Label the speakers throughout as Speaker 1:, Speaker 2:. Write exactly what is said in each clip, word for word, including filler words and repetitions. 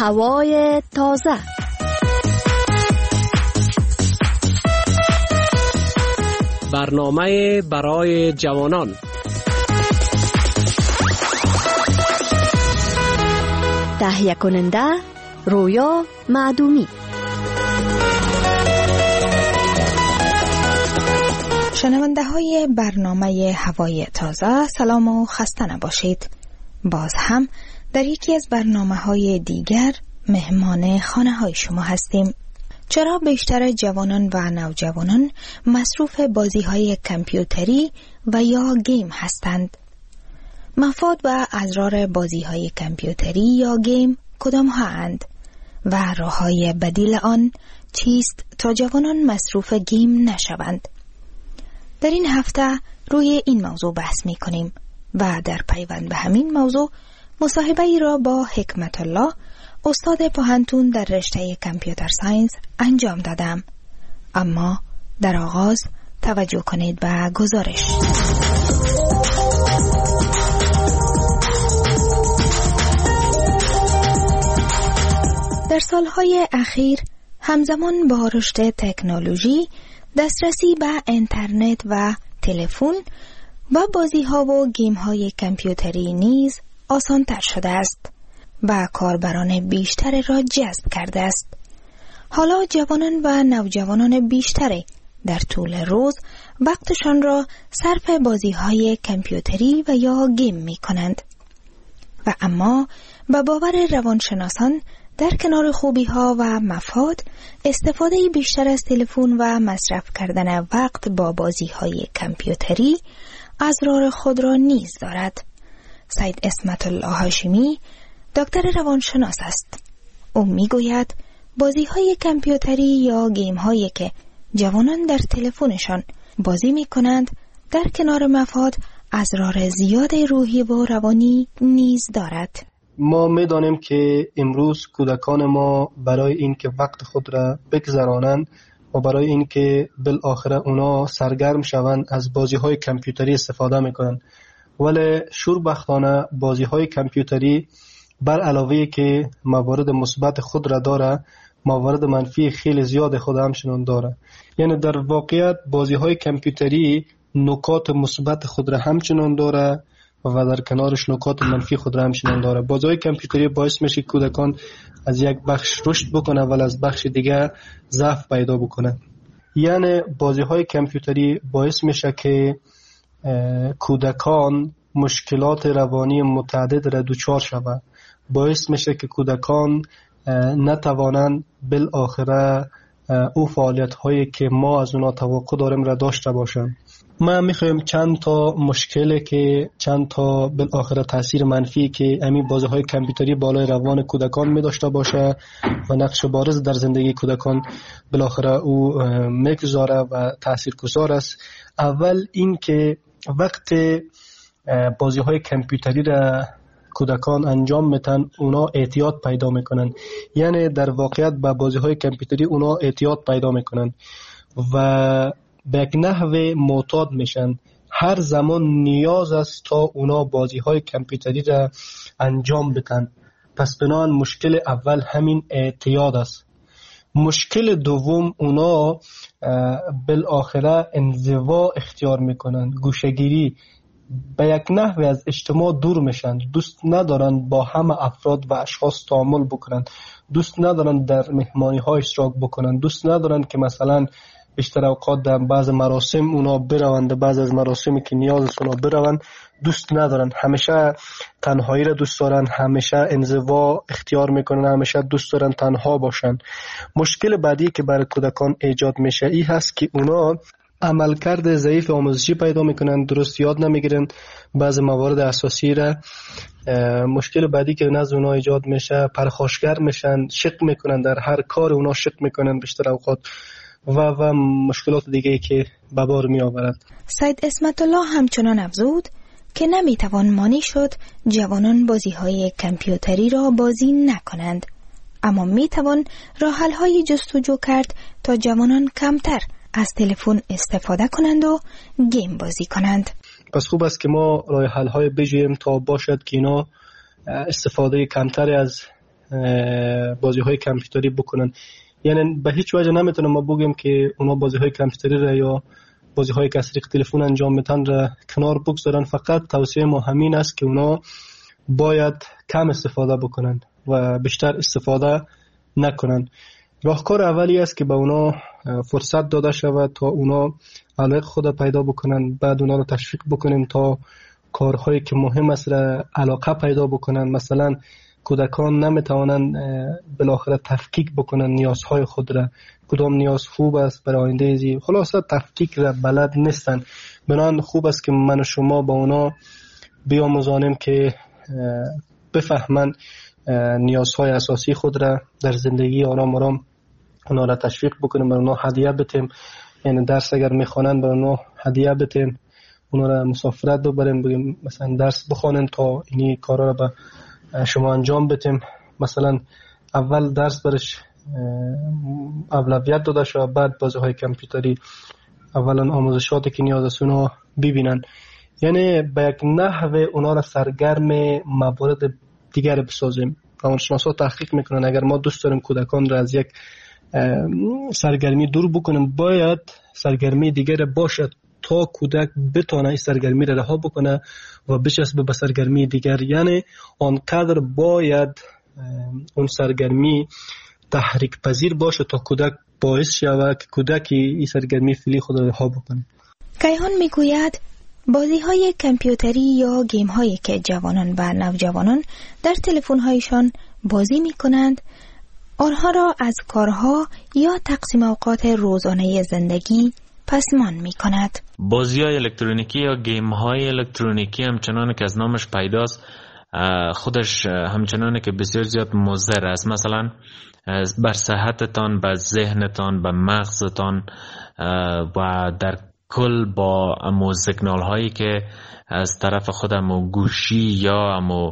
Speaker 1: هوای تازه.
Speaker 2: برنامه برای جوانان.
Speaker 1: تهیه کننده رویا معدومی.
Speaker 3: شنونده های برنامه هوای تازه، سلام و خسته نباشید. باز هم در یکی از برنامه های دیگر مهمان خانه های شما هستیم. چرا بیشتر جوانان و نوجوانان مصروف بازی های کامپیوتری و یا گیم هستند؟ مفاد و اضرار بازی های کامپیوتری یا گیم کدام ها اند و راه های بدیل آن چیست تا جوانان مصروف گیم نشوند؟ در این هفته روی این موضوع بحث می کنیم و در پیوند به همین موضوع مصاحبه ای را با حکمت الله، استاد پوهنتون در رشته کامپیوتر ساینس انجام دادم. اما در آغاز توجه کنید به گزارش. در سالهای اخیر همزمان با رشد تکنولوژی، دسترسی به اینترنت و تلفن و بازی‌ها و گیم‌های کامپیوتری نیز آسان‌تر شده است و کاربران بیشتر را جذب کرده است. حالا جوانان و نوجوانان بیشتری در طول روز وقتشان را صرف بازی‌های کامپیوتری و یا گیم می‌کنند. و اما به باور روانشناسان در کنار خوبی‌ها و مفاد، استفاده بیشتر از تلفن و مصرف کردن وقت با بازی‌های کامپیوتری اضرار خود را نیز دارد. سید اسمت الله هاشمی دکتر روانشناس است. او میگوید بازی‌های کامپیوتری یا گیم‌هایی که جوانان در تلفنشان بازی می‌کنند در کنار مفاد اضرار زیاد روحی و روانی نیز دارد.
Speaker 4: ما می‌دانیم که امروز کودکان ما برای اینکه وقت خود را بگذرانند و برای اینکه بالاخره اونا سرگرم شوند از بازی‌های کامپیوتری استفاده می‌کنند. ولی شوربختانه بازی‌های کامپیوتری بر علاوه که موارد مثبت خود را داره، موارد منفی خیلی زیاد خود همچنان داره. یعنی در واقعیت بازی‌های کامپیوتری نکات مثبت خود را همچنان داره و در کنارش نکات منفی خود را همچنان داره. بازی‌های کامپیوتری باعث میشه کودکان از یک بخش رشد بکنه ولی از بخش دیگه ضعف پیدا بکنه. یعنی بازی‌های کامپیوتری باعث میشه که کودکان مشکلات روانی متعدد را دچار شوند. باعث میشه که کودکان نتوانند بالاخره او فعالیت هایی که ما از اونا توقع داریم را داشته باشند. ما میخوایم چند تا مشکلی که چند تا بالاخره تاثیر منفی که همین بازی های کامپیوتری بالای روان کودکان می داشته باشه و نقش بارز در زندگی کودکان بالاخره او میگذاره و تاثیرگذار است. اول این که وقت بازی های کامپیوتری را کودکان انجام میتن اونا اعتیاد پیدا میکنن. یعنی در واقعیت با بازی های کامپیوتری اونا اعتیاد پیدا میکنن و به یک نحو معتاد میشن. هر زمان نیاز است تا اونا بازی های کامپیوتری را انجام بدن. پس بنابراین مشکل اول همین اعتیاد است. مشکل دوم اونا بالاخره انزوا اختیار میکنن، گوشه‌گیری، به یک نحوی از اجتماع دور میشن. دوست ندارن با همه افراد و اشخاص تعامل بکنن، دوست ندارن در مهمانی ها اشتراک بکنن، دوست ندارن که مثلا بیشتر اوقات در بعض مراسم اونا بروند، بعض از مراسمی که نیاز است اونا بروند دوست ندارن. همیشه تنهایی را دوست دارن، همیشه انزوا اختیار میکنن، همیشه دوست دارن تنها باشن. مشکل بعدی که برای کودکان ایجاد میشه این هست که اونا عملکرد ضعیف آموزشی پیدا میکنن، درست یاد نمیگیرن بعض موارد اساسی را. مشکل بعدی که نزد اونا ایجاد میشه پرخاشگر میشن، شک میکنن، در هر کار اونا شک میکنن بیشتر اوقات و و مشکلات دیگه که به بار می آورد.
Speaker 3: سید اسمت الله همچنان افزود که نمیتوان مانع شد جوانان بازی های کامپیوتری را بازی نکنند، اما میتوان راه حل های جستجو کرد تا جوانان کمتر از تلفن استفاده کنند و گیم بازی کنند.
Speaker 4: پس خوب است که ما راه حل های بجوییم تا باشد که اینا استفاده کمتری از بازی های کامپیوتری بکنن. یعنی به هیچ وجه نمیتونم ما بگیم که اونا بازی های کامپیوتری را یا بازی های که از طریق تلفن انجام میتن را کنار بگذارن. فقط توصیه ما همین است که اونا باید کم استفاده بکنن و بیشتر استفاده نکنن. راهکار اولی است که به اونا فرصت داده شود تا اونا علاقه خود پیدا بکنن، بعد اونا رو تشویق بکنیم تا کارهایی که مهم است را علاقه پیدا بکنن. مثلا کودکان نمیتوانند بالاخره تفکیک بکنن نیازهای خود را، کدام نیاز خوب است برای آینده زی، خلاصه تفکیک را بلد نیستن. بنابراین خوب است که من و شما با اونا بیاموزانیم که بفهمن نیازهای اساسی خود را در زندگی آرام آرام اونا را تشویق بکنیم، بر اونا هدیه بتیم. یعنی درس اگر میخوانن بر اونا هدیه بتیم، اونا را مسافرت ببریم، بگیم مثلا درس بخوانن تا اینی کارا را به شما انجام بتیم. مثلا اول درس برش اولویت داده شود، بعد بازی های کامپیوتری اولا آموزشاتی که نیاز است اونا ببینن. یعنی به یک نحوه اونا را سرگرم موارد دیگر بسازیم. روانشناسا تحقیق میکنن اگر ما دوست داریم کودکان را از یک سرگرمی دور بکنیم، باید سرگرمی دیگر باشد تا کودک بتونه این سرگرمی را رها بکنه و بچسبه به سرگرمی دیگر. یعنی آنقدر باید اون سرگرمی تحریک پذیر باشه تا کودک باعث شود که کودکی این سرگرمی فعلی خود را رها بکنه.
Speaker 3: کیهان میگوید بازی های کامپیوتری یا گیم هایی که جوانان و نوجوانان در تلفن هایشان بازی می کنند آنها را از کارها یا تقسیم اوقات روزانه زندگی پسمان می کند.
Speaker 5: بازی های الکترونیکی یا گیم های الکترونیکی همچنان که از نامش پیداست خودش همچنان که بسیار زیاد مضر است. مثلا بر صحتتان، بر ذهنتان، بر مغزتان و در کل با امو سیگنال هایی که از طرف خود امو گوشی یا امو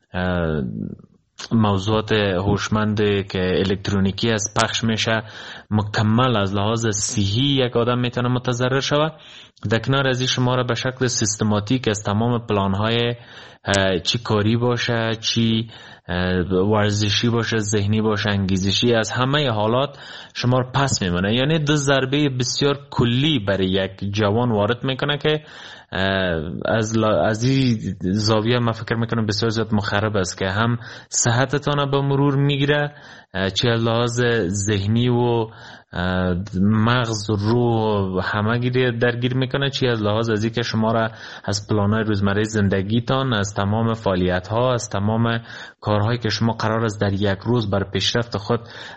Speaker 5: موضوعات هوشمند که الکترونیکی از پخش میشه مکمل از لحاظ صحی یک آدم میتونه متضرر شود. در کنار از این شما را به شکل سیستماتیک از تمام پلان های چی کاری باشه، چی ورزشی باشه، ذهنی باشه، انگیزشی، از همه حالات شما را پس میمونه. یعنی دو ضربه بسیار کلی برای یک جوان وارد میکنه که از از این زاویه من فکر میکنم بسیار زیاد مخرب است که هم صحتتان به مرور میگیره، چه لحاظ ذهنی و مغز رو همه گیری درگیر میکنه، چی از لحاظ از این که شما را از پلانهای روزمره زندگیتان، از تمام فعالیت ها، از تمام کارهایی که شما قرار است در یک روز بر پیشرفت خود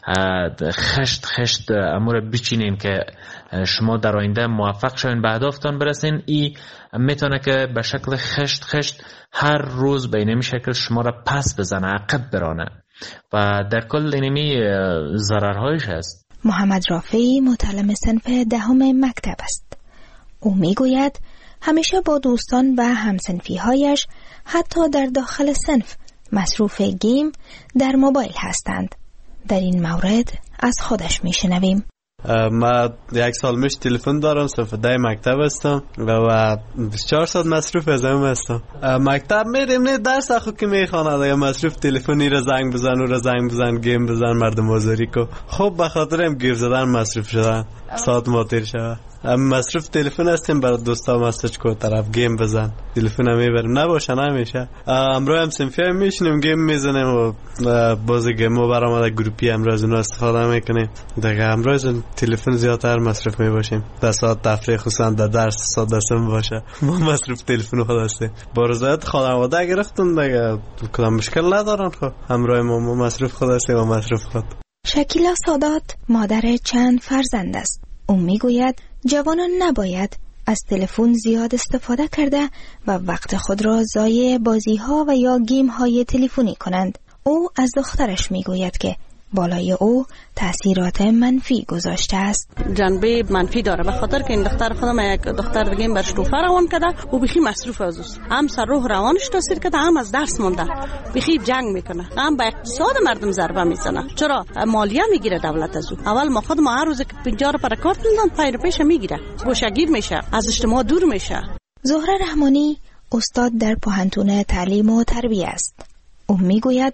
Speaker 5: خشت خشت امور بچینین که شما در آینده موفق شوین به اهدافتان برسین، ای میتونه که به شکل خشت خشت هر روز به اینمی شکل شما را پس بزنه، عقب برانه و در کل اینمی ضررهایش هست.
Speaker 3: محمد رافعی متعلم صنف دهم مکتب است. او میگوید همیشه با دوستان و همصنفی هایش حتی در داخل صنف مصروف گیم در موبایل هستند. در این مورد از خودش میشنویم.
Speaker 6: ما یک سال میشه تلفن دارم، صنف ده مکتب هستم و بیست و چهار ساعت مصروف از هم هستم. مکتب میریم نه درس اخو که میخوانه یا مصروف تلفنی را زنگ بزن و را زنگ بزن گیم بزن مردم آزاری کو. خب بخاطر هم گیر زدن مصروف شدن ساعت ما تیر شود. مصروف تلفن هستیم برای دوستا مسیج کو طرف گیم بزن تلفن هم میبریم نباشه نمیشه. امروز هم صنفی هم میشنیم گیم میزنیم و بازی گیم و برامده گروپی امروز اونو استفاده میکنیم. دیگه امروز تلفن زیادتر مصروف میباشیم. در ساعت تفریح خصوصا در درس ساعت دستم باشه ما مصروف تلفن خود هستیم. با رضایت خانواده گرفتن دیگه کدام مشکل ندارن. خب امروز ما مصروف خود هستیم و مصروف خود.
Speaker 3: شکیلا سادات مادر چند فرزند است. او میگوید جوانان نباید از تلفن زیاد استفاده کرده و وقت خود را ضایع بازی ها و یا گیم های تلفنی کنند. او از دخترش میگوید که بالای او تأثیرات منفی گذاشته است.
Speaker 7: جنبه منفی داره به خاطر که این دختر خودم یک دختر دیگه برش توفه روان کرده و بخی مصروف از اوست. هم سر روح روانش تاثیر کرده، هم از درس مونده، بخی جنگ میکنه، هم به اقتصاد مردم ضربه میزنه. چرا مالیه میگیره دولت از او. اول ما خود ما هر روز که پنجاه رو پر کارت میدن پیر پیش میگیره، گوشه‌گیر میشه، از اجتماع دور میشه.
Speaker 3: زهره رحمانی استاد در پوهنتون تعلیم و تربیت است. او میگوید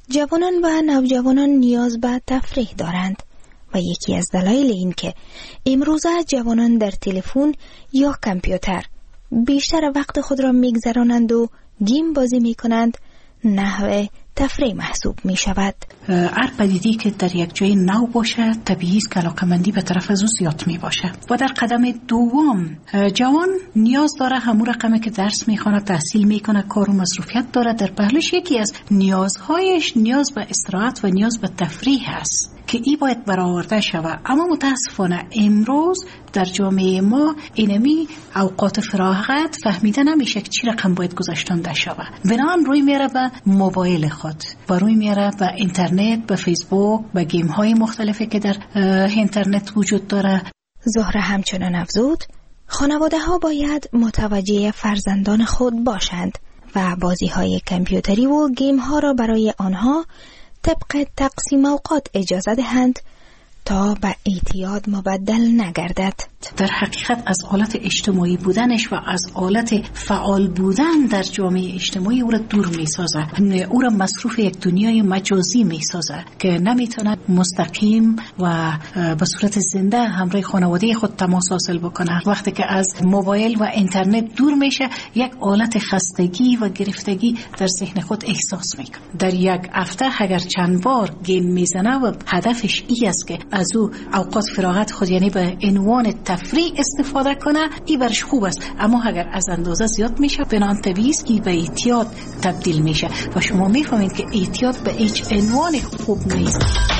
Speaker 3: جوانان و نوجوانان نیاز به تفریح دارند و یکی از دلایل این که امروزه جوانان در تلفن یا کامپیوتر بیشتر وقت خود را میگذرانند و گیم بازی میکنند نحو تفریح محسوب می شود.
Speaker 8: هر پدیده‌ای که در یک جای نو باشه طبیعی است که علاقه‌مندی به طرف از او زیاد می باشه. و در قدم دوم جوان نیاز داره همون رقمی که درس میخونه، تحصیل میکنه، کار و مصروفیت داره، در پهلوش یکی از نیازهایش نیاز به استراحت و نیاز به تفریح است که ای باید برآورده شود. اما متاسفانه امروز در جامعه ما اینمی اوقات فراغت فهمیده نمیشه که چی رقم باید گذاشتنده شود. بنابراین روی میره به موبایل خود و روی میره به اینترنت، به فیسبوک، به گیم های مختلفی که در اینترنت وجود داره.
Speaker 3: زهره همچنان افزود خانواده ها باید متوجه فرزندان خود باشند و بازی های کامپیوتری و گیم ها را برای آنها طبق تقسیم اوقات اجازه دهند تا به اعتیاد مبدل نگردد.
Speaker 8: در حقیقت از حالت اجتماعی بودنش و از حالت فعال بودن در جامعه اجتماعی او را دور می سازه، او را مصروف یک دنیای مجازی می سازه که نمیتونه مستقیم و به صورت زنده همراه خانواده خود تماس حاصل بکنه. وقتی که از موبایل و اینترنت دور میشه یک حالت خستگی و گرفتگی در ذهن خود احساس میکنه. در یک هفته اگر چند بار گیم میزنه و هدفش ای است که از او اوقات فراغت خود یعنی به عنوان تفریح استفاده کنه، ای برش خوب است. اما اگر از اندازه زیاد میشه بنان طبیعی است که به اعتیاد تبدیل میشه و شما میفهمید که اعتیاد به هیچ عنوان خوب نیست.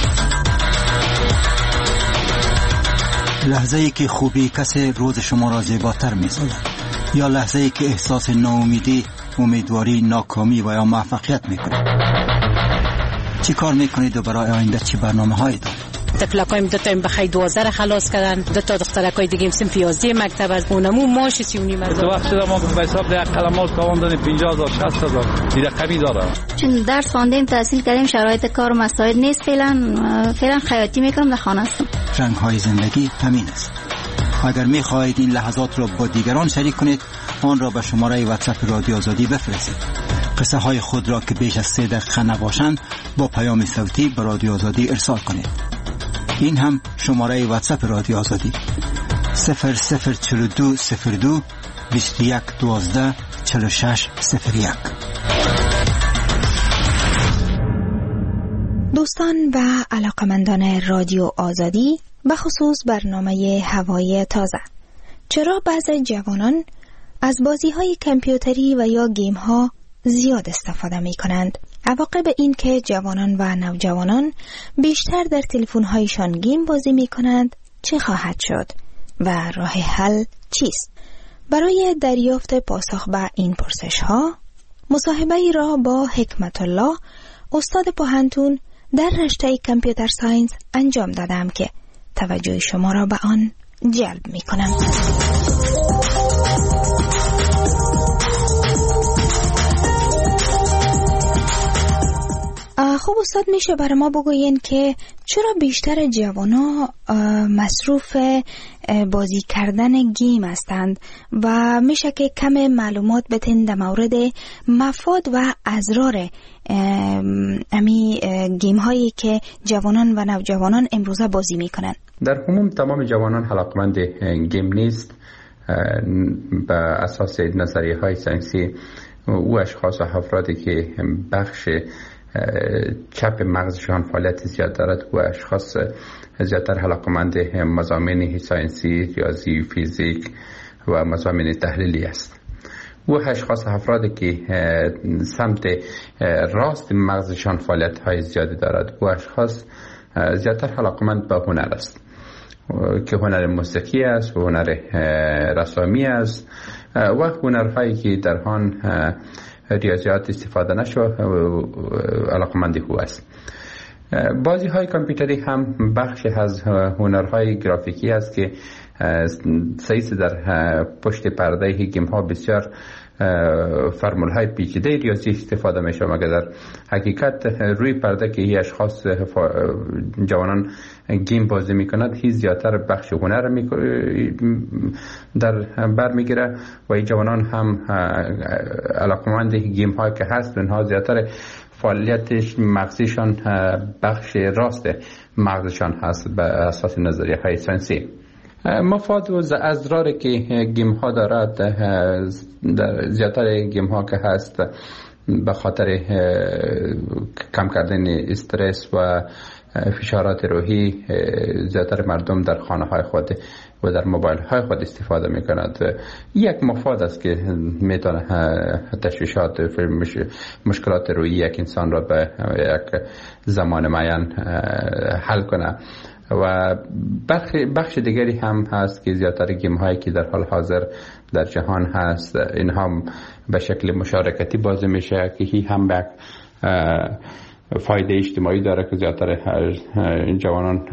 Speaker 9: لحظه‌ای که خوبی کسی روز شما را زیباتر می‌سازد یا لحظه‌ای که احساس ناامیدی، امیدواری، ناکامی و یا موفقیت می‌کنید. چی کار می‌کنید و برای آینده چی برنامه‌هایی دارید؟
Speaker 10: تفلقایم دو تا بخای دوازده را خلاص کردن، دو تا دخترکای دیگه هم سن پیازده مکتب از اونمو ماش سی و نیم از
Speaker 11: وقت شده ما به حساب ده قلمال تواندن پنجاه هزار شصت هزار دیگه کمی داره.
Speaker 12: چون درس خواندیم تحصیل کردیم شرایط کار و مسائل نیست، فعلا فعلا خیاطی میکنم در خانه هستم.
Speaker 9: رنگ‌های زندگی همین است. اگر می‌خواهید این لحظات را با دیگران شریک کنید آن را به شماره واتساپ رادیو آزادی بفرستید. قصه های خود را که بیش از سه دقیقه نباشند با پیام صوتی به رادیو آزادی ارسال کنید. این هم شماره واتساپ رادیو آزادی صفر صفر چهل و دو صفر دو بیست و یک دوازده چهل و شش صفر یک.
Speaker 3: دوستان و علاقمندان رادیو آزادی، به خصوص برنامه هوای تازه، چرا بعضی جوانان از بازی‌های کامپیوتری و یا گیم‌ها زیاد استفاده می‌کنند؟ عواقب این که جوانان و نوجوانان بیشتر در تلفن‌هایشان گیم بازی می‌کنند چه خواهد شد و راه حل چیست؟ برای دریافت پاسخ به این پرسش‌ها مصاحبه‌ای را با حکمت الله، استاد پوهنتون در رشته کامپیوتر ساینس انجام دادم که توجه شما را به آن جلب می‌کنم. خب استاد، میشه برای ما بگوین که چرا بیشتر جوانا مصروف بازی کردن گیم هستند و میشه که کم معلومات بتین در مورد مفاد و اضرار امی گیم هایی که جوانان و نوجوانان امروزه بازی میکنن؟
Speaker 13: در عموم تمام جوانان علاقمند گیم نیست. به اساس نظریه های ساینسی او اشخاص و افرادی که بخش چپ مغزشان فعالیت زیاد دارد و اشخاص زیادتر علاقمند مضامین ساینسی، ریاضی، فیزیک و مضامین تحلیلی است. و اشخاص افرادی که سمت راست مغزشان فعالیت های زیادی دارد و اشخاص زیادتر علاقمند به هنر است که هنر موسیقی است و هنر رسامی است و هنرهایی که در آن ریاضیات استفاده نشو علاقمندی هو است. بازی های کامپیوتری هم بخش از هنرهای گرافیکی است که سعیس در پشت پرده گیم ها بسیار فرمول های پیچیده ریاضی استفاده میشه، مگر در حقیقت روی پرده که هی اشخاص جوانان گیم بازی میکنند هی زیادتر بخش هنر در بر میگیره و این جوانان هم علاقمند گیم ها که هست اونها زیادتر فعالیتش مغزیشان بخش راست مغزشان هست به اساس نظریه های ساینسی. مفاد و اضراری که گیم ها دارد، در زیادتر گیم ها که هست به خاطر کم کردن استرس و فشارات روحی، زیادتر مردم در خانه های خود و در موبایل های خود استفاده می کند. یک مفاد است که میتونه تشویشات مشکلات روحی یک انسان را به یک زمان معین حل کنه. و بخش دیگری هم هست که زیادتر گیم هایی که در حال حاضر در جهان هست، اینها به شکل مشارکتی بازی میشه که هی هم به فایده اجتماعی داره که زیادتر جوانان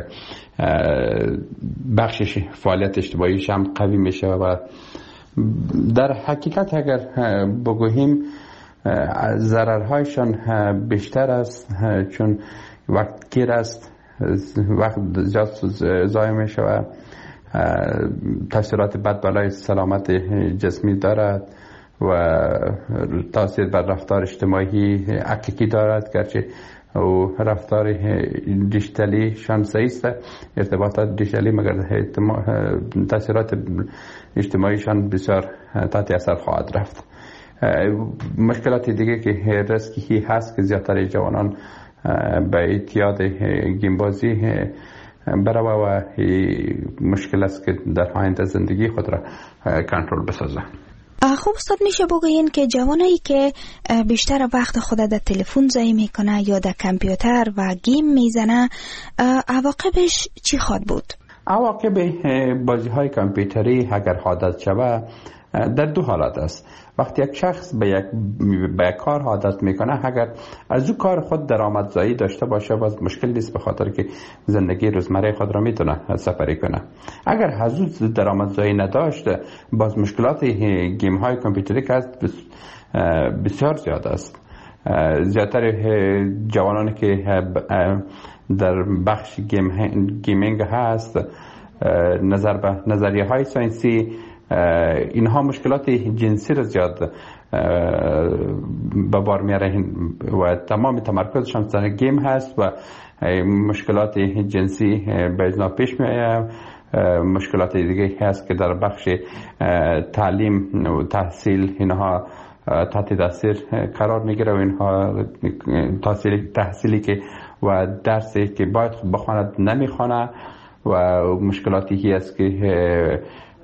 Speaker 13: بخشش فعالیت اجتماعیش هم قوی میشه. و در حقیقت اگر بگوییم ضررهایشان بیشتر است، چون وقت گیر است، وقت زیاد ضایع میشه و تاثیرات بد بالای سلامت جسمی دارد و تاثیر بر رفتار اجتماعی حقیقی دارد، گرچه و رفتار دیجیتالی شان ضعیف، ارتباطات دیجیتالی، مگر تاثیرات اجتماعیشان بسیار تحت اثر خواهد رفت. مشکلات دیگه که ریسکی هست که زیادتر جوانان به اعتیاد گیم بازی برای و مشکل است که در آینده زندگی خود را کنترل بسازه.
Speaker 3: خب استاد، میشه بگوین که جوانایی که بیشتر وقت خود در تلفن ضایع میکنه یا در کامپیوتر و گیم میزنه، عواقبش چی خواهد بود؟
Speaker 13: عواقب بازی های کامپیوتری اگر عادت شود در دو حالت است. وقتی یک شخص به یک به یک کار عادت میکنه، اگر از او کار خود درآمدزایی داشته باشه باز مشکل نیست، به خاطر که زندگی روزمره خود را میتونه سپری کنه. اگر از او درآمدزایی نداشته باز مشکلات گیم های کامپیوتری که بسیار زیاد است. زیادتر جوانانی که در بخش گیم گیمینگ هست، نظر به نظریه های ساینسی، اینها مشکلات جنسی را زیاد به بار میاره و تمام تمرکزشان سر گیم هست و مشکلات جنسی به ازنا پیش میآید. مشکلات دیگه هست که در بخش تعلیم و تحصیل اینها تحت تاثیر قرار میگیره و اینها تحصیلی تحصیلی که و درسی که باید بخواند نمیخوانه و مشکلاتی هست که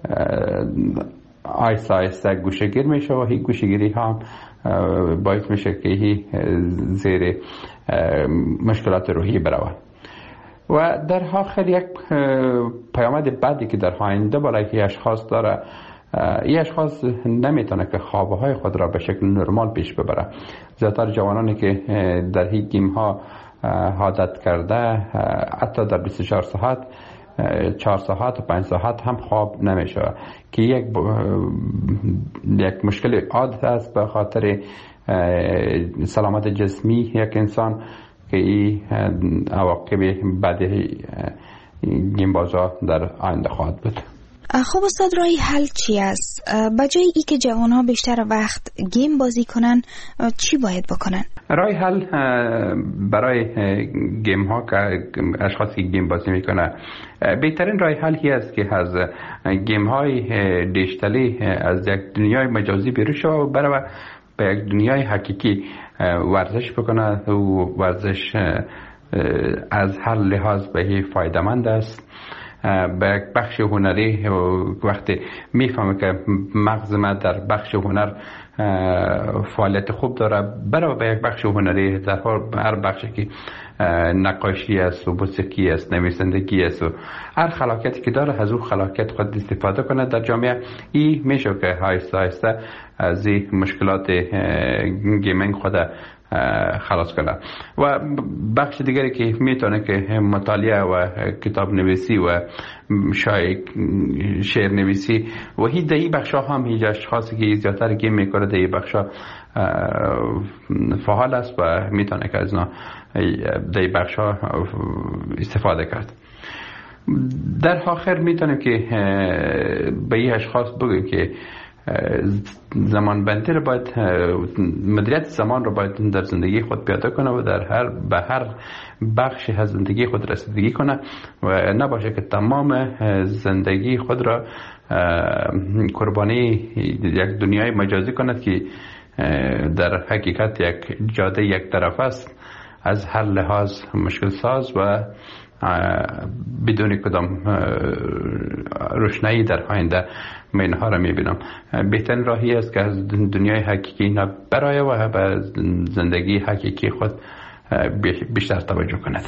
Speaker 13: آیسته آیسته گوشه‌گیر میشه و هی گوشه‌گیری هم باعث میشه که هی زیر مشکلات روحی برود. و در آخر یک پیامد بعدی که در آینده برای اشخاص داره، این اشخاص نمیتونه که خوابهای خود را به شکل نرمال پیش ببره. زیادتر جوانانی که در هی گیم ها عادت کرده، حتی در بیست و چهار ساعت چهار ساعت و پنج ساعت هم خواب نمیشه که یک یک مشکل عادت است به خاطر سلامت جسمی یک انسان که این عواقب بعدی گیم بازا در آینده خواهد بود.
Speaker 3: خب استاد، رای حل چی است؟ بجای ای که جوان ها بیشتر وقت گیم بازی کنن چی باید بکنن؟
Speaker 13: رای حل برای گیم ها که اشخاصی گیم بازی میکنه، بهترین رای حل هی است که از گیم های دیجیتالی از یک دنیای مجازی بیرون شود و برای به یک دنیای حقیقی ورزش بکنه و ورزش از هر لحاظ به فایده مند است. به یک بخش هنری وقتی میفهمه که مغز ما در بخش هنر فعالیت خوب داره، برای به یک بخش هنری در هر بخشی که نقاشی است و موسیقی است، نویسندگی است و هر خلاقیتی که داره از اون خلاقیت خود استفاده کنه در جامعه، این میشه که آهسته آهسته از این مشکلات گیمینگ خود خلاص کنه. و بخش دیگری که میتونه که مطالعه و کتاب نویسی و شعر نویسی و هی در این بخش ها هم هیچ اشخاصی که زیادتر گیم میکنه در این بخش ها فعال است و میتونه که از اینا در این بخش ها استفاده کرد. در آخر میتونیم که به این اشخاص بگیم که زمان بندی رو باید، مدیریت زمان رو باید در زندگی خود پیاده کنه و در هر به هر بخشی از زندگی خود رسیدگی کنه و نباشه که تمام زندگی خود را قربانی یک دنیای مجازی کند که در حقیقت یک جاده یک طرف است، از هر لحاظ مشکل ساز و بدون کدام روشنایی در آینده من اینها را میبینم. بهترین راهی است که از دنیای حقیقی نبرای و به زندگی حقیقی خود بیشتر توجه کند.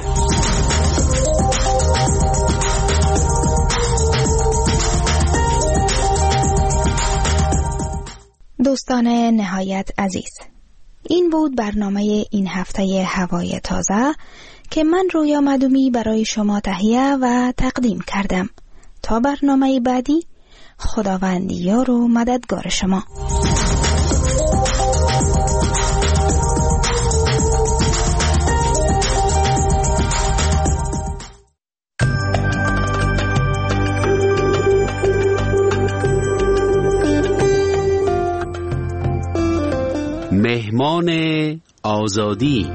Speaker 3: دوستان نهایت عزیز، این بود برنامه این هفته هوای تازه که من رویا مدومی برای شما تهیه و تقدیم کردم. تا برنامه بعدی، خداوند یار و مددگار شما.
Speaker 2: مهمان آزادی.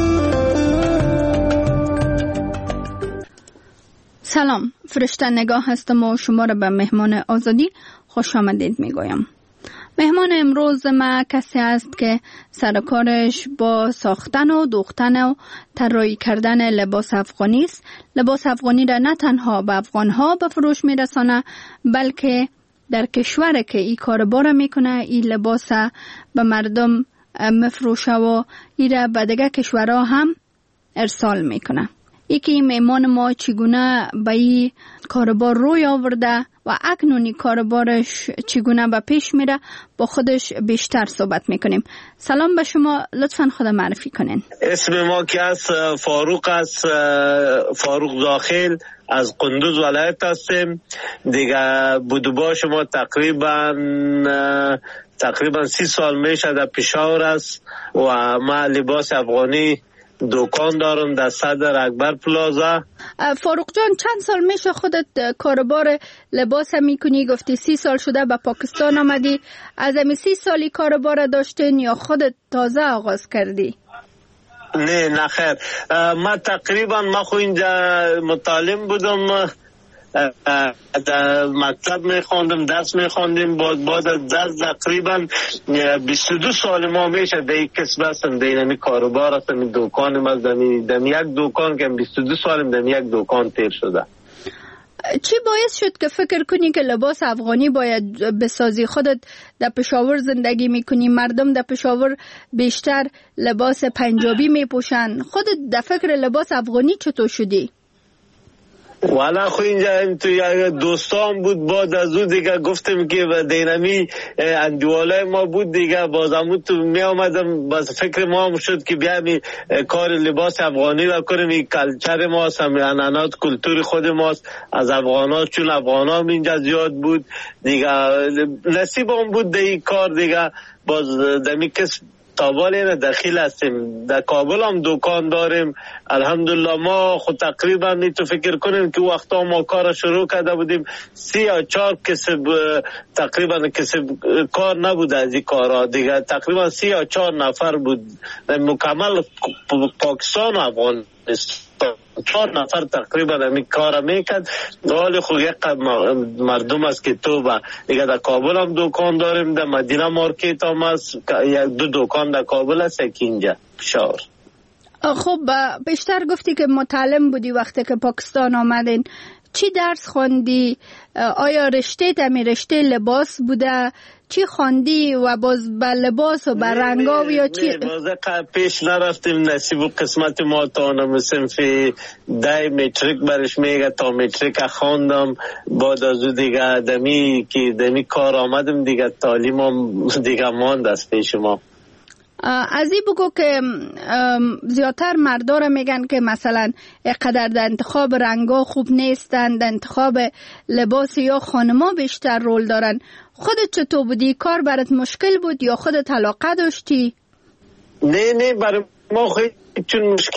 Speaker 14: سلام، فرشته نگاه هستم و شما را به مهمان آزادی خوش آمدید میگویم. مهمان امروز ما کسی است که سرکارش با ساختن و دوختن و طراحی کردن لباس افغانی است. لباس افغانی را نه تنها به افغانها به فروش میرسانه، بلکه در کشور که این کاربار میکنه این لباس به مردم مفروشه و این را به دیگه کشورها هم ارسال میکنه. یکی مهمان ما چگونه به این کاربار روی آورده و اکنونی کاربارش چگونه به پیش میره با خودش بیشتر صحبت میکنیم. سلام به شما، لطفاً خود معرفی کنین.
Speaker 15: اسم ما که از فاروق است، فاروق داخل از قندوز ولایت هستیم. دیگه بودوبا شما تقریبا تقریبا سی سال میشه در پشاور است و ما لباس افغانی دکان دارم در صدر اکبر پلازا.
Speaker 14: فاروق جان، چند سال میشه خودت کاربار لباس میکنی؟ گفتی سی سال شده به پاکستان آمدی. از امی سی سالی کاربار داشتین یا خودت تازه آغاز کردی؟
Speaker 15: نه نه خیر، ما تقریبا ما خو اینجا متعلم بودم، در مکتب میخوندم، درس میخوندیم. بعد بعد از درس تقریبا بیست و دو سال ما میشه در یک کسب هستم، در این کاروبار هستم. این دکانم از دم یک دکان که بیست و دو سالم در یک دکان تیر شده.
Speaker 14: چی باعث شد که فکر کنی که لباس افغانی باید بسازی؟ خودت در پشاور زندگی میکنی، مردم در پشاور بیشتر لباس پنجابی میپوشن، خودت در فکر لباس افغانی چطور شدی؟
Speaker 15: والا خو اینجا تو یک دوستان بود، بعد از اون دیگه گفتم که و دینامی اندواله ما بود دیگه، باز همون تو می آمدم، باز فکر ما هم شد که بیامی کار لباس افغانی را کنیم. این کلچر ماست، هم انانات کلتور خود ماست از افغان، چون افغان هم اینجا زیاد بود دیگه، نصیب هم بود در این کار دیگه. باز دمی کس تابال داخل هستیم، در کابل هم دکان داریم الحمدلله. ما خود تقریبا می تو فکر کنیم که وقتا ما کار شروع کرده بودیم سی یا چهار کسب تقریبا کسب کار نبود از این کارها دیگه، تقریبا سی یا چهار نفر بود مکمل پاکستان و افغانستان، چهار نفر تقریبا همین کار میکرد. حال خود یک مردم است که تو با دیگه در کابل هم دکان داریم، در مدینه مارکت هم است، یک دو دکان در کابل است، یک اینجا پشاور.
Speaker 14: خب بیشتر گفتی که متعلم بودی وقتی که پاکستان آمدین. چی درس خوندی؟ آیا رشته تمی رشته لباس بوده؟ چی خواندی و باز به لباس و به رنگا یا چی؟
Speaker 15: باز پیش نرفتیم، نصیب و قسمت ما تا نمسیم فی دای متریک برش میگه، تا متریک خواندم. بعد از او دیگه دمی که دمی کار آمدم دیگه، تعلیمم دیگه ماند از پیش ما.
Speaker 14: از این بگو که زیادتر مرداره میگن که مثلا اقدر در انتخاب رنگا خوب نیستن، در انتخاب لباس یا خانما بیشتر رول دارن. خودت چطور بودی؟ کار برات مشکل بود یا خودت علاقه داشتی؟
Speaker 15: نه نه برای ما خیلی چون مشکل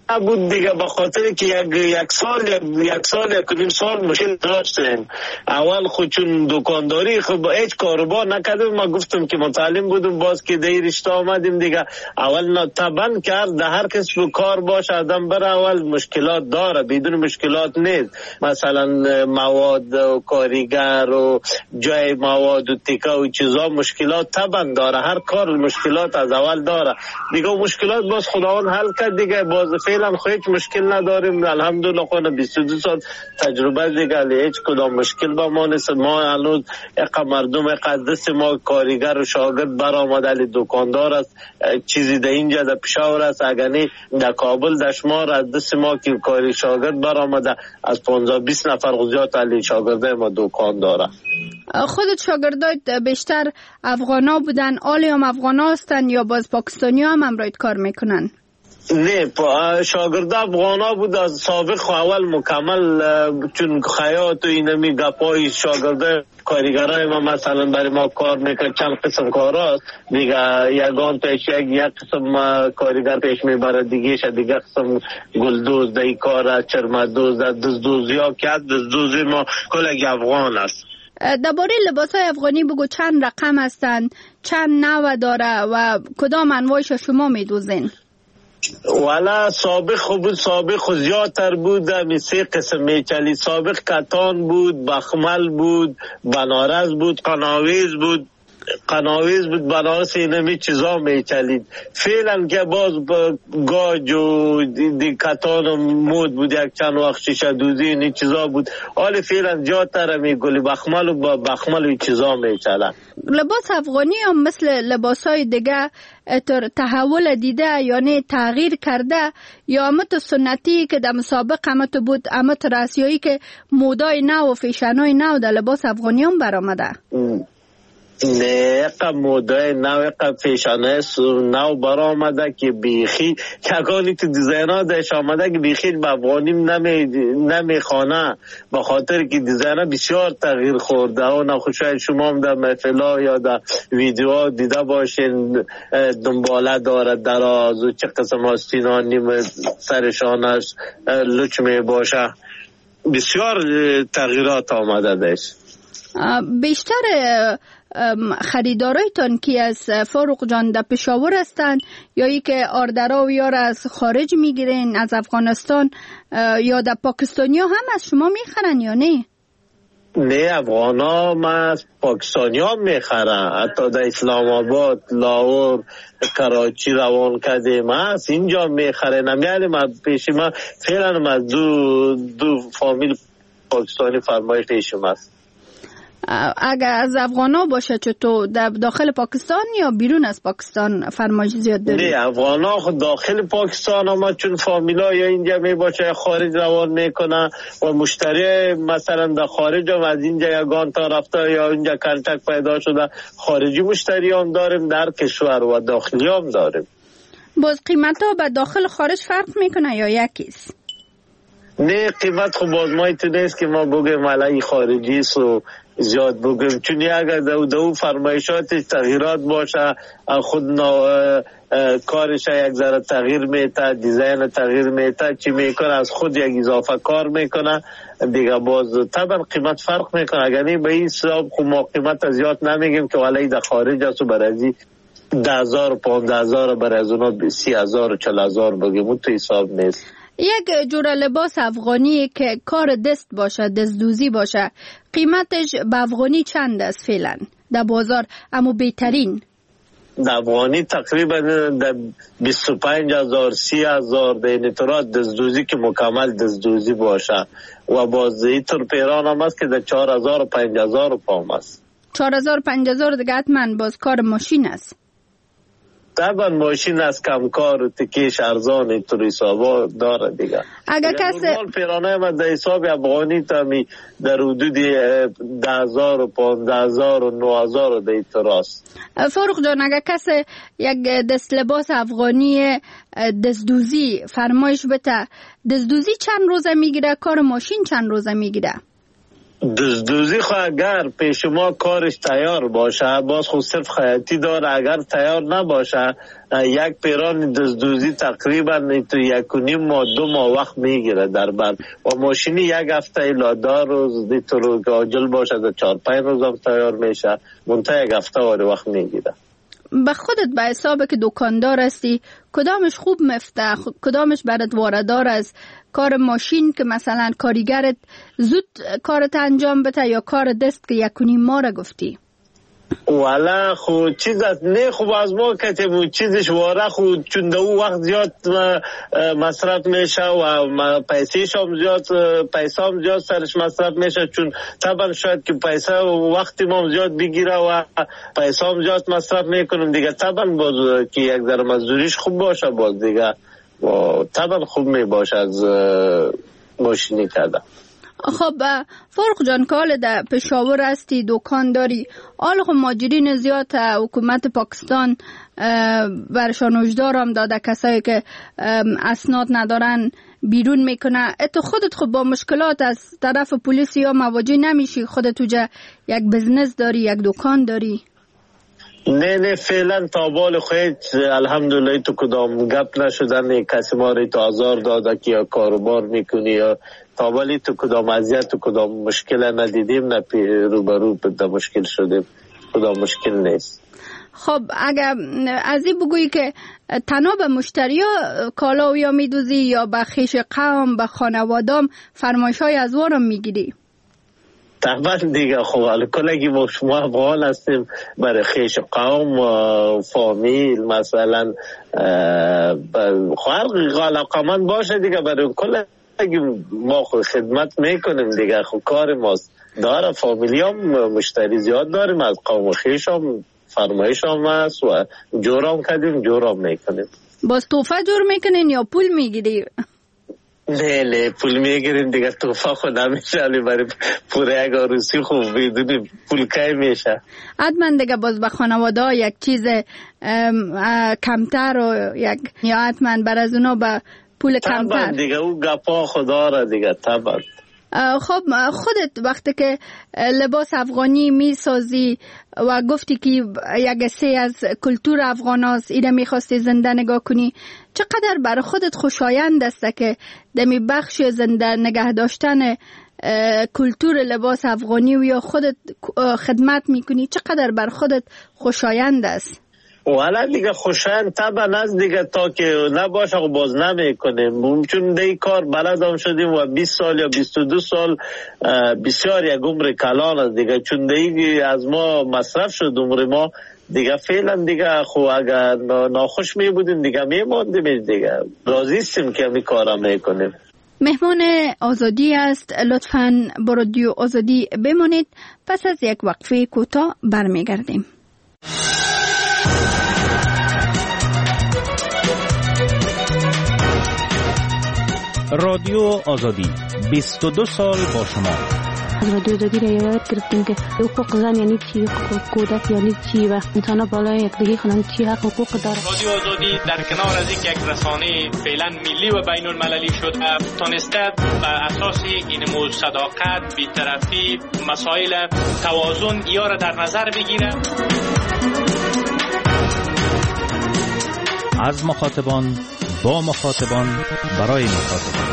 Speaker 15: بود دیگه، به خاطر که یک یک سال یک سال یک نیم سال مشکل داشتیم. اول خود چون دکانداری خب هیچ کاروبار نکردیم، ما گفتم که متعلم بودم باز که در رشته آمدیم دیگه. اول تبن کرد در هر کس کار باشه آدم بره، اول مشکلات داره، بدون مشکلات نیست. مثلا مواد و کارگر و جای مواد و تیکه و چیزا مشکلات تبن داره، هر کار مشکلات از اول داره دیگه. مشکلات باز خداوند حل کرد دیگه، باز فعلا خو هیچ مشکل نداریم الحمدلله. خونه بیست و دو سال تجربه دیگه، هیچ کدام مشکل با ما نیست. ما الان یک مردم یک دست ما کارگر و شاگرد برآمد، علی دکاندار است، چیزی در اینجا در پشاور است، اگرنی در کابل در شمار از دست ما که کاری شاگرد برآمده از پانزده بیست نفر زیاد علی شاگرده ما دکان داره.
Speaker 14: خودت شاگردات بیشتر افغانا بودن، آلی هم افغانا هستن یا باز پاکستانی هم همراهت کار میکنن؟
Speaker 15: نه، شاگرد افغانا بود از سابق اول مکمل، چون خیاط و اینمی گپای شاگرد کارگرای ما مثلا برای ما کار میکنه، چند قسم کار هست دیگه. یگان پیش یک یک قسم کارگر پیش میبره دیگه، شد دیگه قسم گلدوز دایی کار است، چرمدوز است، دزدوزی ها که دزدوزی ما کل یک افغان است.
Speaker 14: درباره لباس های افغانی بگو، چند رقم هستن، چند نوع داره و کدام انواعش شما میدوزین؟
Speaker 15: والا سابق خوب بود، سابق خود زیادتر بود، می سه قسم میچلی. سابق کتان بود، بخمل بود، بنارس بود، قناویز بود قناویز بود بنارس اینمی چیزا میچلید. فعلا که باز گاج و کتان و مود بود، یک چند وقت شیشه دوزی این چیزا بود. حالا فعلا زیادتر می گلی بخمل و بخمل و چیزا میچلن.
Speaker 14: لباس افغانی هم مثل لباس های دیگه تحول دیده یعنی تغییر کرده، یا امت سنتی که در مسابق امت بود، امت راسیایی که مودای نو و فیشنای نو در لباس افغانی هم برآمده؟
Speaker 15: نه، اقا مودای نو اقا فیشنای نو برآمده که بیخی یکانی تو دیزاینا داشت آمده که بیخی به افغانیم نمی نمیخوانه، به خاطر که دیزاینا بسیار تغییر خورده. و نخوشاید شما هم در محفلا یا در ویدیوها دیده باشین، دنباله داره دراز و چه قسم آستینانی سرشانش لچ می باشه، بسیار تغییرات آمده داشت.
Speaker 14: بیشتر خریدارایتان کی از فاروق جان در پشاور هستند یا ای که آردرا و یار از خارج میگیرین، از افغانستان یا در پاکستانی ها هم از شما میخرن یا نه؟
Speaker 15: نه، افغان ها ما از پاکستانی ها میخرن، حتی در اسلام آباد، لاهور، کراچی روان کردیم از اینجا میخرن. نمیالی ما پیشی ما فعلا ما دو, دو فامیل پاکستانی فرمایش پیشم است.
Speaker 14: اگر از افغانا باشه چطور در داخل پاکستان یا بیرون از پاکستان فرمایش زیاد دارید؟
Speaker 15: نه، افغانا خود داخل پاکستان، اما چون فامیلا یا اینجا می باشه خارج روان میکنه و مشتری مثلا در خارج هم از اینجا یگان تا رفته یا اینجا کنتک پیدا شده، خارجی مشتری هم داریم، در کشور و داخلی هم داریم.
Speaker 14: باز قیمت ها به داخل خارج فرق میکنه یا یکیست؟
Speaker 15: نه، قیمت خب باز ما ایتو نیست که ما بگیم علی خارجی سو زیاد بگیم، چون اگر دو دو فرمایشات تغییرات باشه، خود کارش یک ذره تغییر میته، دیزاین تغییر میته، چی میکنه از خود یک اضافه کار میکنه دیگه، باز طبعا قیمت فرق میکنه. اگر نه به این حساب خب ما قیمت زیاد نمیگیم که ولی در خارج است و برازی ده هزار و پانزده هزار برای از اونا سی هزار و چل هزار بگیم، اون تو حساب نیست.
Speaker 14: یک جور لباس افغانی که کار دست باشه، دستدوزی باشه، قیمتش به افغانی چند است فعلا در بازار؟ اما بهترین
Speaker 15: در افغانی تقریبا در بیست و پنج هزار سی هزار در این طورات دستدوزی که مکمل دستدوزی باشه، و باز اینطور پیران هم است که در چهار هزار و پنج هزار و پام است.
Speaker 14: چهار هزار و پنج هزار دیگه حتما باز کار ماشین است.
Speaker 15: طبعا ماشین از کمکار و تکیش ارزان اینطور حسابا داره دیگه.
Speaker 14: اگر کسی
Speaker 15: نورمال پیرانه ما در حساب افغانی تامی در حدود ده هزار و پانزده هزار و نه هزار و دیتر است.
Speaker 14: فاروق جان، اگر کسی یک دست لباس افغانی دستدوزی فرمایش بده، دستدوزی چند روزه میگیره؟ کار ماشین چند روزه میگیره؟
Speaker 15: دزدوزی خو اگر پیش ما کارش تیار باشه باز خود صرف خیاطی داره، اگر تیار نباشه یک پیران دزدوزی تقریبا تو یک و نیم ماه دو ماه وقت میگیره در بر و ماشینی یک هفته الا دو روز دی تو رو عاجل باشه در چهار پنج روز هم تیار میشه، منتها یک هفته واری وقت میگیره.
Speaker 14: به خودت به حساب که دکاندار هستی کدامش خوب مفته، کدامش برات واردار از کار ماشین که مثلا کاریگرت زود کارت انجام بده یا کار دست که یکونی ما را گفتی؟
Speaker 15: والا خو چیزت نه خوب از ما کتیم چیزش واره خود چون دو وقت زیاد مصرف میشه و پیسیش هم زیاد پیسه هم زیاد سرش مصرف میشه، چون طبعا شاید که پیسه و وقتی ما زیاد بگیره و پیسه هم زیاد مصرف میکنیم دیگه، طبعا باز که یک در مزدوریش خوب باشه باز دیگه و طبعا خوب میباشه از ماشینی کرده.
Speaker 14: خب فرق جان کال در پشاور هستی دکان داری، آل خب ماجرین زیاد حکومت پاکستان برشان اجدار هم داده کسایی که اسناد ندارن بیرون میکنه. اتو خودت خب با مشکلات از طرف پلیس یا مواجه نمیشی؟ خودت توجه یک بزنس داری، یک دکان داری؟
Speaker 15: نه نه فعلا تا بال خود الحمدلله تو کدام گپ نشدن کسی ما رو تو آزار داده که یا کاروبار میکنی یا تا بالی تو کدام اذیت تو کدام مشکل ندیدیم، نه روبرو به مشکل شدیم، کدام مشکل نیست.
Speaker 14: خب اگر از این بگویی که تنها به مشتری ها کالا یا میدوزی یا به خیش قوم به خانوادام فرمایش های از وارم میگیری؟
Speaker 15: طبعا دیگه خب کلگی ما شما افغان هستیم برای خیش قوم و فامیل مثلا خلق علاقمند باشه دیگه برای کلگی ما خود خدمت میکنیم دیگه، خب کار ماست داره. فامیلی هم مشتری زیاد داریم، از قوم خیش هم فرمایش هم هست و جور هم کردیم جور هم میکنیم.
Speaker 14: باز توفه جور میکنین یا پول میگیری؟
Speaker 15: نه نه پول میگیریم دیگه، توفه خود نمیشه علی برای پوره یک عروسی خوب بیدونیم پول که میشه.
Speaker 14: حتما دیگه باز به خانواده ها یک چیز کمتر و یک یا حتما بر از اونا به پول کمتر
Speaker 15: طبعا دیگه او گپا خدا را دیگه. طبعا
Speaker 14: خب خودت وقتی که لباس افغانی می سازی و گفتی که یک سه از کلتور افغان هاست ایره می خواستی زنده نگاه کنی، چقدر برای خودت خوشایند است که دمی بخش زنده نگه داشتن کلتور لباس افغانی و یا خودت خدمت می کنی چقدر برای خودت خوشایند است؟
Speaker 15: والا دیگه خوشایند طبعا از دیگه تا که نباشه و باز نمی کنیم، چون دی کار بلد هم شدیم و بیست سال یا بیست و دو سال بسیار یک عمر کلان است دیگه، چون دی از ما مصرف شد عمر ما دیگه. فعلا دیگه خو اگر ناخوش می بودیم دیگه می ماندیم دیگه، راضی هستیم که می کارا می کنیم.
Speaker 14: مهمان آزادی است، لطفاً با رادیو آزادی بمانید، پس از یک وقفه کوتاه برمیگردیم.
Speaker 2: رادیو آزادی بیست و دو سال با شما.
Speaker 16: از رادیو آزادی را یاد گرفتیم که حقوق زن یعنی چی، حقوق کودک یعنی چی و انسان بالای یکدیگه خانم چی حق حقوق داره.
Speaker 17: رادیو آزادی در کنار از اینکه یک رسانه فعلا ملی و بین المللی شده، تونسته بر اساس این مو صداقت، بی‌طرفی، مسائل توازن یا را در نظر بگیره.
Speaker 2: از مخاطبان با مخاطبان برای مخاطبان.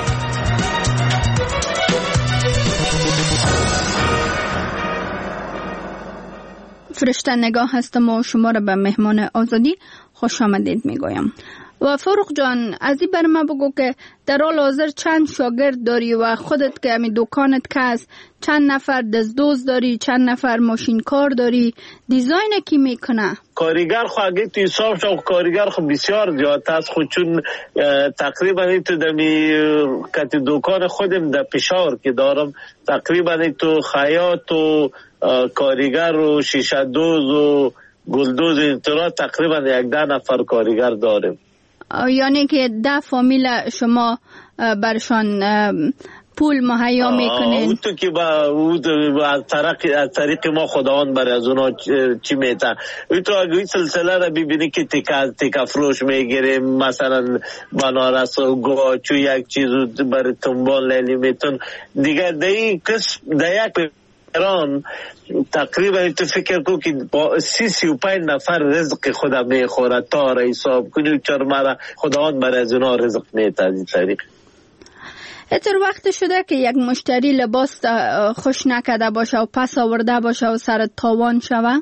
Speaker 14: فرشته نگاه هستم و شما را به مهمان آزادی خوش آمدید میگویم. و فاروق جان از این بر من بگو که در حال حاضر چند شاگرد داری و خودت که همین دکانت که هست چند نفر دزدوز داری، چند نفر ماشین کار داری، دیزاین کی میکنه؟
Speaker 15: کاریگر خو اگه تو حساب شو کاریگر خو بسیار زیاد است خود، چون تقریبا این تو دمی کتی دکان خودم در پشاور که دارم تقریبا این تو خیاط و کاریگر و شیشه دوز و گلدوز اینطورا تقریبا یک ده نفر کاریگر داریم.
Speaker 14: یعنی که ده فامیل شما برشان پول مهیا میکنین؟
Speaker 15: اون تو که با او از طریق از طریق ما خداوند برای از اونا چی میتن. اون تو اگه این سلسله را ببینی که تیکا تیکا فروش میگیریم، مثلا بنارس و گاچو یک چیز برای تنبال لیلی میتون دیگه دی کس دیک ایران تقریبا تو فکر کو که با سی سی و پنج نفر رزق خدا میخوره تا را حساب کنی چرا خداوند برای از اونا رزق میته از این طریق.
Speaker 14: اتر وقت شده که یک مشتری لباس خوش نکده باشه و پس آورده باشه و سر تاوان شوه؟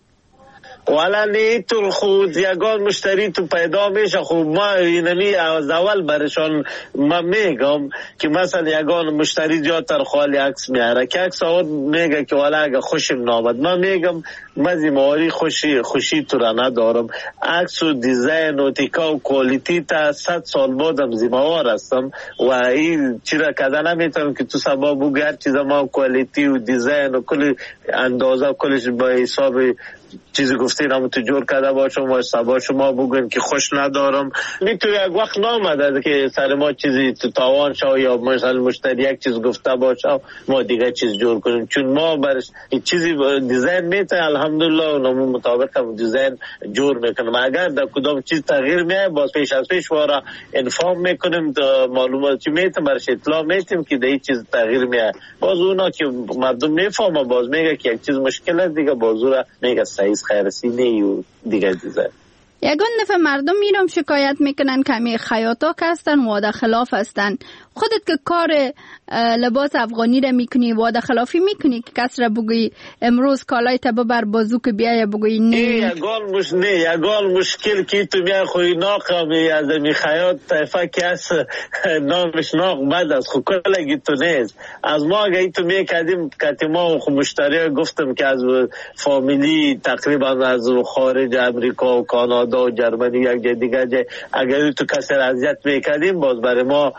Speaker 15: والا نه تو خود یگان مشتری تو پیدا میشه. خب ما اینمی از اول برشان ما میگم که مثلا یگان مشتری جاتر خالی عکس میاره که عکس آورد میگه که والا اگه خوشم نامد، ما میگم مزی مواری خوشی خوشی تو را ندارم. عکس و دیزاین و تیکا و کوالیتی تا صد سال بعدم زیموار هستم و این چیرا کده نمیتونم که تو سبا بگر چیز ما کوالیتی و دیزاین و کل اندازه کلش با حساب چیزی گفته نامو تو جور کرده باشم و سبا شما بگوین که خوش ندارم. می تو یک وقت نامده که سر ما چیزی تو تاوان شو یا مثلا مشتری یک چیز گفته باشه ما دیگه چیز جور کنیم، چون ما برش چیزی دیزاین میته الحمدلله و نمو مطابق هم دیزاین جور میکنم. اگر در کدام چیز تغییر میه باز پیش از پیش وارا انفارم میکنیم، معلوماتی میتیم برش اطلاع میتیم که در چیز تغییر میه. باز اونا که مردم میفهمه باز میگه که یک چیز مشکل است دیگه باز را میگه سایز خیرسی نیو دیگه دیزاین.
Speaker 14: یگان دفعه مردم میرم شکایت میکنن که همی خیاطا هستن وعده خلاف هستن. خودت که کار لباس افغانی را میکنی وعده خلافی میکنی که کس را بگوی امروز کالای تا ببر بازو که بیای بگوی نه؟
Speaker 15: یگان مش نه یگان مشکل که تو میای خوی ناقمی از می خیاط طرفه که از نامش ناق بد است خو کلگی تو نیست. از ما اگه تو میکردیم که ما خو مشتری گفتم که از فامیلی تقریبا از خارج امریکا و کانادا و جرمنی یک جای دیگه جای اگر تو کسی را اذیت میکردیم باز برای ما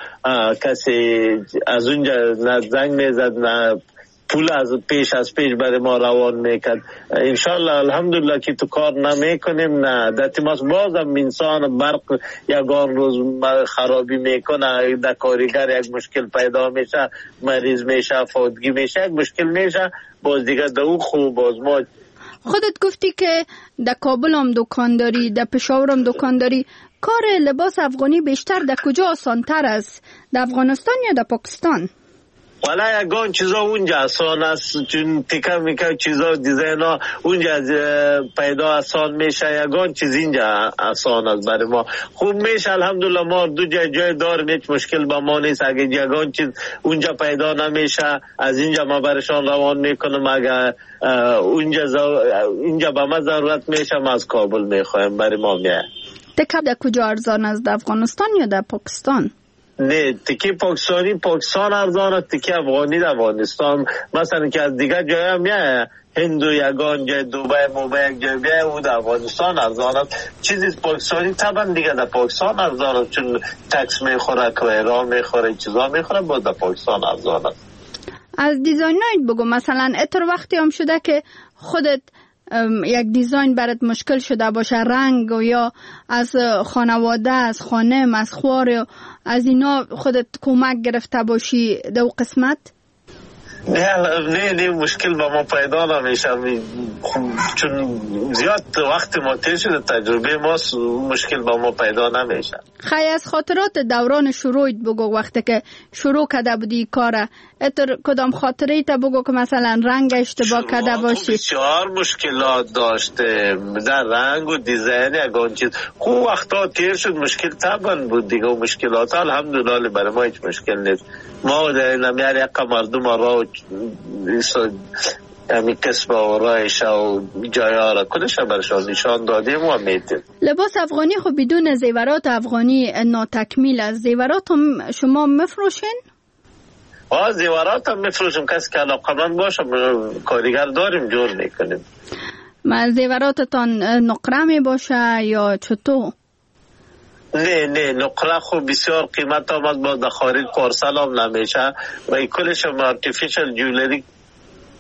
Speaker 15: کسی از اونجا نه زنگ میزد نه پول از پیش از پیش برای ما روان میکرد. انشالله الحمدلله که تو کار نمیکنیم نه دتی ماست بازم انسان برق یگان روز خرابی میکنه، در کاریگر یک مشکل پیدا میشه، مریض میشه، فوتگی میشه، یک مشکل میشه باز دیگه دو خوب باز ما.
Speaker 14: خودت گفتی که در کابل هم دکان داری، در پشاور هم دکان داری. کار لباس افغانی بیشتر در کجا آسان تر است؟ در افغانستان یا در پاکستان؟
Speaker 15: والا یگان چیزا اونجا آسان است چون تیکا میکا چیزا دیزاین ها اونجا پیدا آسان میشه. یگان چیز اینجا آسان است برای ما خوب میشه الحمدلله. ما دو جای جای داریم هیچ مشکل با ما نیست. اگه یگان چیز اونجا پیدا نمیشه از اینجا ما برشان روان میکنم. اگه اونجا زو... اینجا با ما ضرورت میشه ما از کابل میخوایم برای ما میه.
Speaker 14: تیکا در کجا ارزان است؟ در افغانستان یا در پاکستان؟
Speaker 15: نه تیکی پاکستانی پاکستان ارزان است، تیکی افغانی در افغانستان. مثلا که از دیگه جای هم میه هندو یگان جای دوبای موبای یک جای بیه او در افغانستان ارزان است. چیزی پاکستانی طبعا دیگه در پاکستان ارزان است چون تکس میخوره کویرا میخوره چیزا میخوره باز در پاکستان ارزان است.
Speaker 14: از دیزاینایت بگو مثلا اتر وقتی هم شده که خودت یک دیزاین برات مشکل شده باشه رنگ و یا از خانواده از خانم از خوار از اینا خودت کمک گرفته باشی دو قسمت؟
Speaker 15: نه نه نه مشکل با ما پیدا نمیشه چون زیاد وقت ما تیر شده تجربه ما مشکل با ما پیدا نمیشه.
Speaker 14: خیلی از خاطرات دوران شروعت بگو وقتی که شروع کرده بودی کاره اتر کدام خاطره تا بگو که مثلا رنگ اشتباه کرده باشی؟
Speaker 15: بسیار مشکلات داشته در رنگ و دیزاین یگان چیز خوب وقتا تیر شد مشکل طبعا بود دیگه و مشکلات الحمدلله برای ما هیچ مشکل نیست. ما در نمیار یک مردم را همی کسب و رایش و جایه را کلش برشان نشان دادیم و میتیم.
Speaker 14: لباس افغانی خب بدون زیورات افغانی ناتکمیل است. زیورات هم شما مفروشین؟
Speaker 15: آه زیورات هم میفروشیم کسی که علاقمند باشه کاریگر داریم جور میکنیم.
Speaker 14: ما زیوراتتان نقره می باشه یا چطور؟
Speaker 15: نه نه نقره خوب بسیار قیمت آمد با در خارج پارسل هم نمیشه و کلش هم آرتیفیشل جولری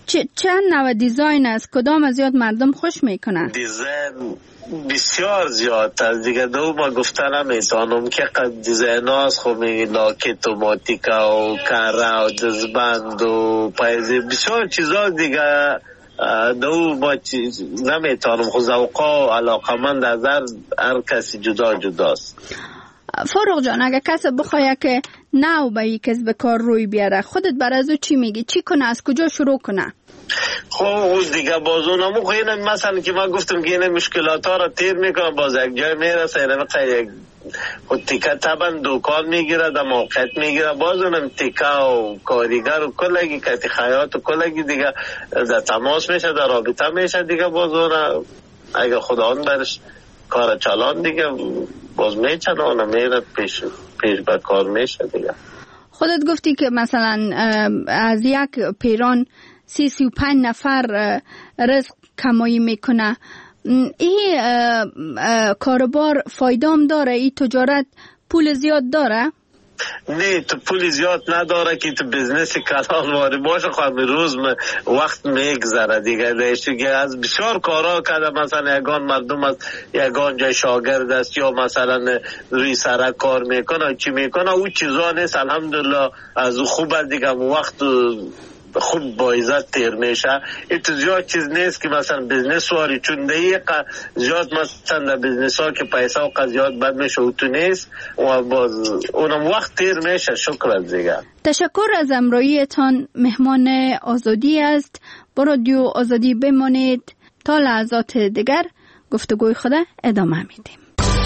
Speaker 14: چه چند نوع دیزاین است؟ کدام از زیاد مردم خوش میکنن؟
Speaker 15: دیزاین بسیار زیاد است دیگه، دو ما گفتن نمیتونم که قد دیزاین هاست. خب میگی لاکت و ماتیکا و کره و دزبند و پایزه بسیار چیزا دیگه، دو ما نمیتونم. خود ذوقا و علاقمند از هر, هر کسی جدا جداست.
Speaker 14: فاروق جان، اگه کسی بخواه که نو به یک کسب کار روی بیاره، خودت بر از او چی میگی؟ چی کنه؟ از کجا شروع کنه؟
Speaker 15: خب دیگه باز اونمو خیلی مثلا که من گفتم که این مشکلات ها را تیر میکنه، باز یک جای میرسه اینه یک خود تیکه تبن دوکان میگیره، در موقعیت میگیره، باز اونم تیکه و کاریگر و کلگی کتی خیاط و کلگی دیگه در تماس میشه، در رابطه میشه دیگه. باز اون اگه خدا اون برش کار چلان دیگه باز میچنه اونم میره پیش پیش به کار میشه دیگه. خودت
Speaker 14: گفتی که مثلا از یک پیران سی سی و پنج نفر رزق کمایی میکنه. این کاربار فایدام داره؟ این تجارت پول زیاد داره؟
Speaker 15: نه، تو پول زیاد نداره که تو بزنس کلان واری باشه. خواهد روز وقت میگذره دیگه. دیگه از بسیار کارا کرده، مثلا یگان مردم از یگان جای شاگرد است یا مثلا روی سرک کار میکنه چی میکنه، او چیزا نیست. الحمدلله از او خوبه دیگه، وقت خوب با عزت تیر میشه. این تو زیاد چیز نیست که مثلا بزنس واری، چون دیگه زیاد مثلا در بزنس ها که پیسه و قضیات بد میشه او تو نیست و باز اونم وقت تیر میشه. شکر دیگه.
Speaker 14: تشکر از امرویتان. مهمان آزادی است. با رادیو آزادی بمانید تا لحظات دیگر گفتگوی خود ادامه میدیم.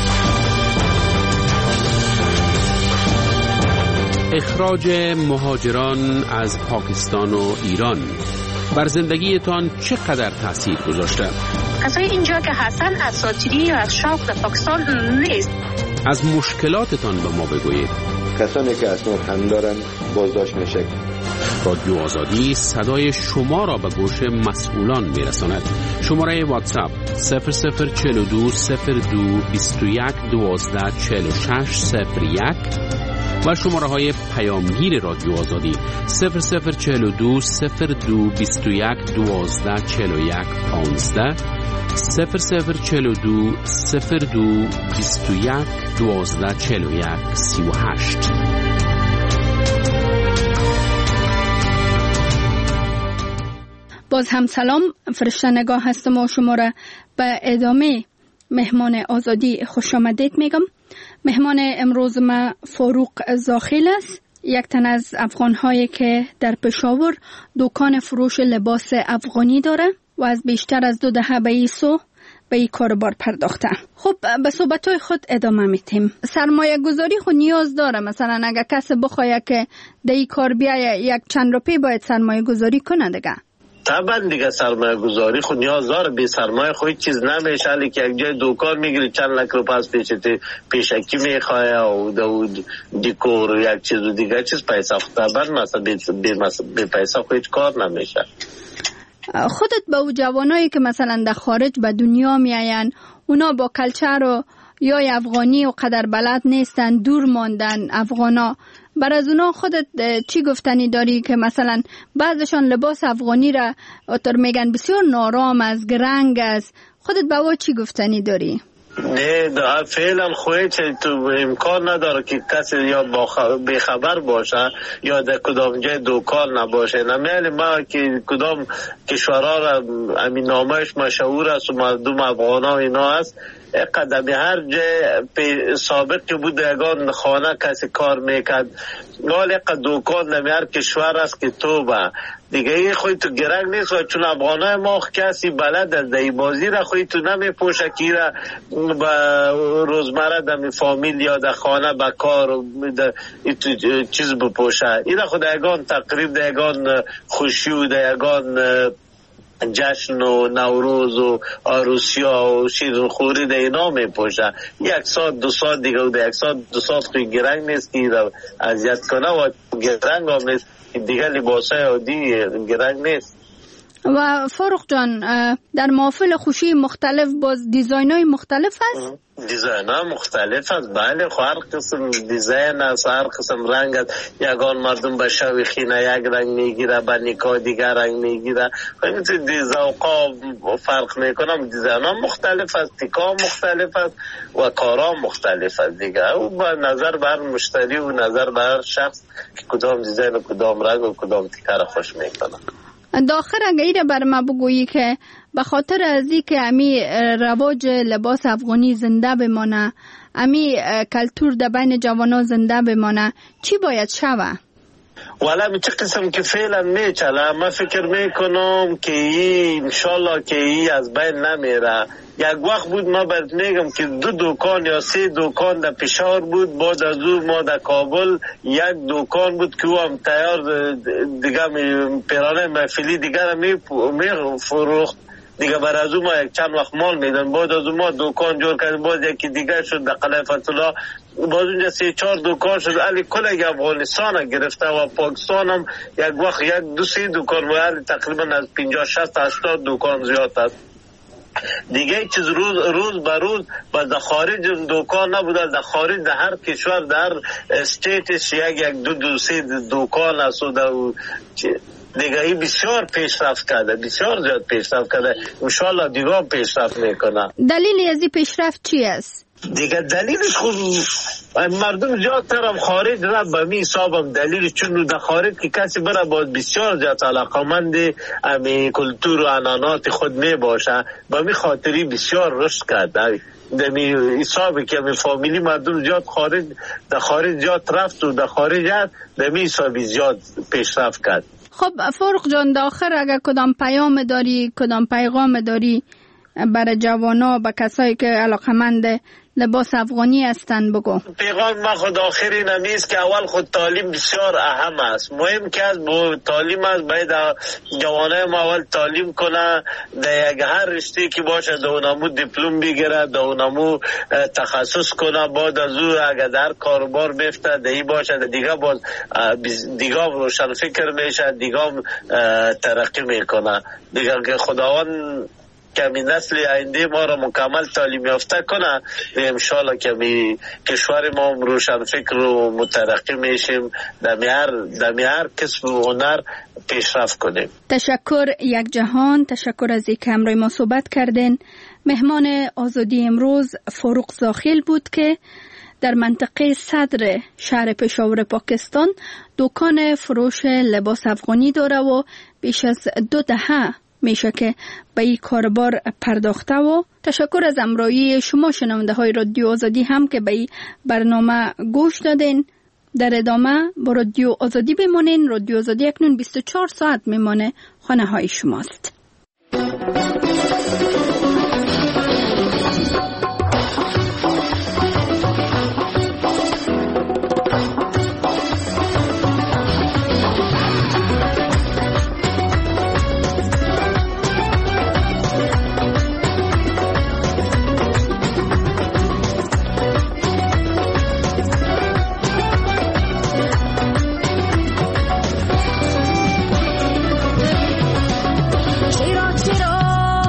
Speaker 18: اخراج مهاجران از پاکستان و ایران بر زندگیتان چقدر تاثیر گذاشته؟
Speaker 19: کسای اینجا که هستن اساطیری یا از شوق در پاکستان نیست.
Speaker 18: از مشکلاتتان به ما بگویید.
Speaker 20: کسانی که اسناد هم دارن بازداشت میشه.
Speaker 18: رادیو آزادی صدای شما را به گوش مسئولان میرساند. شماره واتساپ صفر صفر چهل و دو صفر دو بیست و یک دوازده چهل و شش صفر یک و شماره های پیامگیر رادیو آزادی صفر صفر چهل و دو صفر دو بیست و یک دوازده چهل و یک پانزده صفر صفر چهل و دو صفر دو بیست و یک دوازده چهل و یک سی و هشت.
Speaker 14: باز هم سلام، فرشته نگاه هستم و شما را به ادامه مهمان آزادی خوش آمدید میگم. مهمان امروز ما فاروق زاخیل است، یک تن از افغان‌هایی که در پشاور دکان فروش لباس افغانی داره و از بیشتر از دو دهه به این سو به این کاربار پرداخته. خب به صحبت‌های خود ادامه میتیم. سرمایه گذاری خود نیاز داره؟ مثلا اگر کسی بخواد که در این کار بیایه یک چند روپی باید سرمایه گذاری کنه دیگه؟
Speaker 15: طبعا دیگه سرمایه گذاری خود نیاز داره. بی سرمایه خود چیز نمیشه. علی که یک جای دکان میگیری چند لک رو پس پیشتی پیشکی میخواه و دو دیکور یک چیز و دیگه چیز پیسه خود طبعا مثلا بی پیسه خود هیچ کار نمیشه.
Speaker 14: خودت با او جوانایی که مثلا در خارج به دنیا میاین، اونا با کلچر و یا افغانی و قدر بلد نیستن، دور ماندن افغانا، بر از اونا خودت چی گفتنی داری که مثلا بعضشان لباس افغانی را اتر میگن بسیار نارام از گرنگ است، خودت با او چی گفتنی داری؟
Speaker 15: نه فعلا خواهی چه تو امکان نداره که کسی یا بخبر باشه یا در کدام جای دکان نباشه. نمیلی ما که کدام کشورها را امین نامش مشهور است و مردم افغان ها اینا است، قدمی هر جای سابق که بود یگان خانه کسی کار میکرد نال یک دکان نمی هر کشور است که تو با دیگه ای خوی تو گرنگ نیست و چون افغانای ما کسی بلد از دی بازی را خوی تو نمی پوشه کی را با روزمره دمی فامیل یا در خانه با کار چیز بپوشه. این خود یگان تقریب در یگان خوشی و در یگان جشن و نوروز و عروسیا و شیرین خوری در اینا می پوشه. یک ساعت دو ساعت دیگه و در یک ساعت دو ساعت خوی گرنگ نیست که را اذیت کنه و گرنگ هم نیست دیگه. لباسای عادی گرنگ نیست.
Speaker 14: و فاروق جان در محافل خوشی مختلف باز دیزاین های مختلف هست؟
Speaker 15: دیزاین ها مختلف است، بله. هر قسم دیزاین است، هر قسم رنگ است. یگان مردم به شوی خینه یک رنگ میگیره، به نکاح دیگر رنگ میگیره. همینطور ذوقا فرق میکنم. دیزاین ها مختلف است، تیکا مختلف است و کارا مختلف است دیگه. او با نظر بر مشتری و نظر بر شخص که کدام دیزاین و کدام رنگ و کدام تیکا را خوش میکنه.
Speaker 14: داخل اگه ایره بر ما بگویی که به خاطر از این که امی رواج لباس افغانی زنده بمانه، امی کلتور در بین جوانا زنده بمانه، چی باید شوه؟
Speaker 15: والا می چه قسم که فعلا میچله، من فکر میکنم که این انشالله که این از بین نمیره. یک وقت بود ما برد میگم که دو دکان یا سه دکان در پشاور بود، بعد از او ما در کابل یک دکان بود که او هم تیار دیگه پیرانه محفلی دیگر می فروخت دیگه. بر از او ما یک چند وقت مال میدن، بعد از او ما دکان جور کردیم، باز یکی دیگر شد در قلعه فتح‌الله، باز اونجا سه چهار دکان شد. علی کل افغانستان گرفته و پاکستان هم یک وقت یک دو سه دکان و علی تقریبا از پنجاه شصت هشتاد دکان زیاد است دیگه. چیز روز روز به روز با در خارج دکان نبوده، در خارج در هر کشور در استیتش یک یک دو دو سه دکان است و در دیگه ای بسیار پیشرفت کرده، بسیار زیاد پیشرفت کرده. انشالله دیگه هم پیشرفت میکنه.
Speaker 14: دلیلی از این پیشرفت چی است؟
Speaker 15: دیگه دلیلش خود مردم زیادتر هم خارج را به می حسابم دلیل، چون در خارج که کسی بره باید بسیار زیاد علاقمند امی کلتور و عنعنات خود می باشه، به می خاطری بسیار رشد کرده. دمی حسابی که می فامیلی مردم زیاد خارج در خارج زیاد رفت و در خارج هست، دمی حسابی زیاد پیشرفت کرد.
Speaker 14: خب فاروق جان، داخل اگر کدام پیام داری، کدام پیغام داری برای جوانا، با کسایی که علاقمند لباس افغانی هستن بگو.
Speaker 15: پیغام ما خود آخری نمیست که اول خود تعلیم بسیار اهم است. مهم که از تعلیم است، باید جوانای ما اول تعلیم کنه، در یک هر رشته که باشه در اونمو دیپلم بگیره، در اونمو تخصص کنه، بعد از او اگر در کاربار بفته دهی باشه دیگه باز دیگه روشن فکر میشه، دیگه ترقی میکنه دیگه. که خداوند کمی نسل آینده ما را مکمل تعلیم یافته کنه، انشالله کمی کشور ما روشن فکر و مترقی میشیم، در هر کسب و هنر پیشرفت کنیم.
Speaker 14: تشکر یک جهان، تشکر از اینکه همراه ما صحبت کردین. مهمان آزادی امروز فاروق زاخیل بود که در منطقه صدر شهر پشاور پاکستان دکان فروش لباس افغانی داره و بیش از دو دهه میشه که به این کاربار پرداخته. و تشکر از همراهی شما شنونده های رادیو آزادی هم که به این برنامه گوش دادین. در ادامه با رادیو آزادی بمانین. رادیو آزادی اکنون بیست و چهار ساعت میمانه خانه های شماست.
Speaker 21: چرا چرا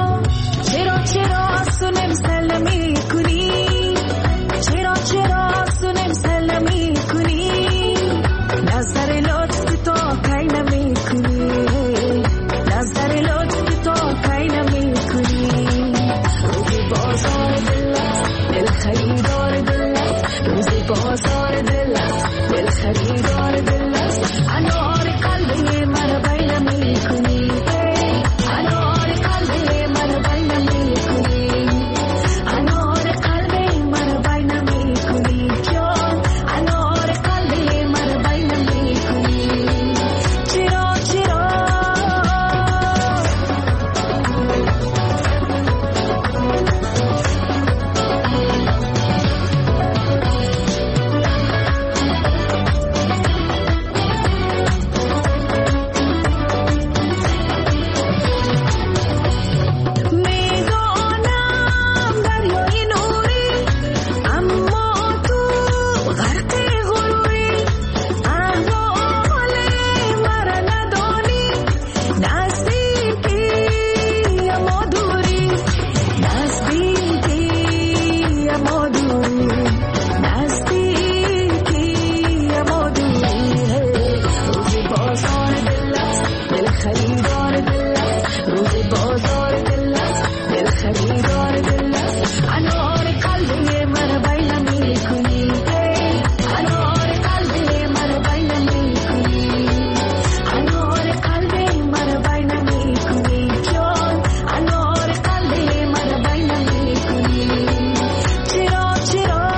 Speaker 21: خریدار دل انوار قلبی من بیان میکنی انوار قلبی من بیان میکنی انوار قلبی من بیان میکنی جان انوار قلبی من بیان میکنی چرا چرا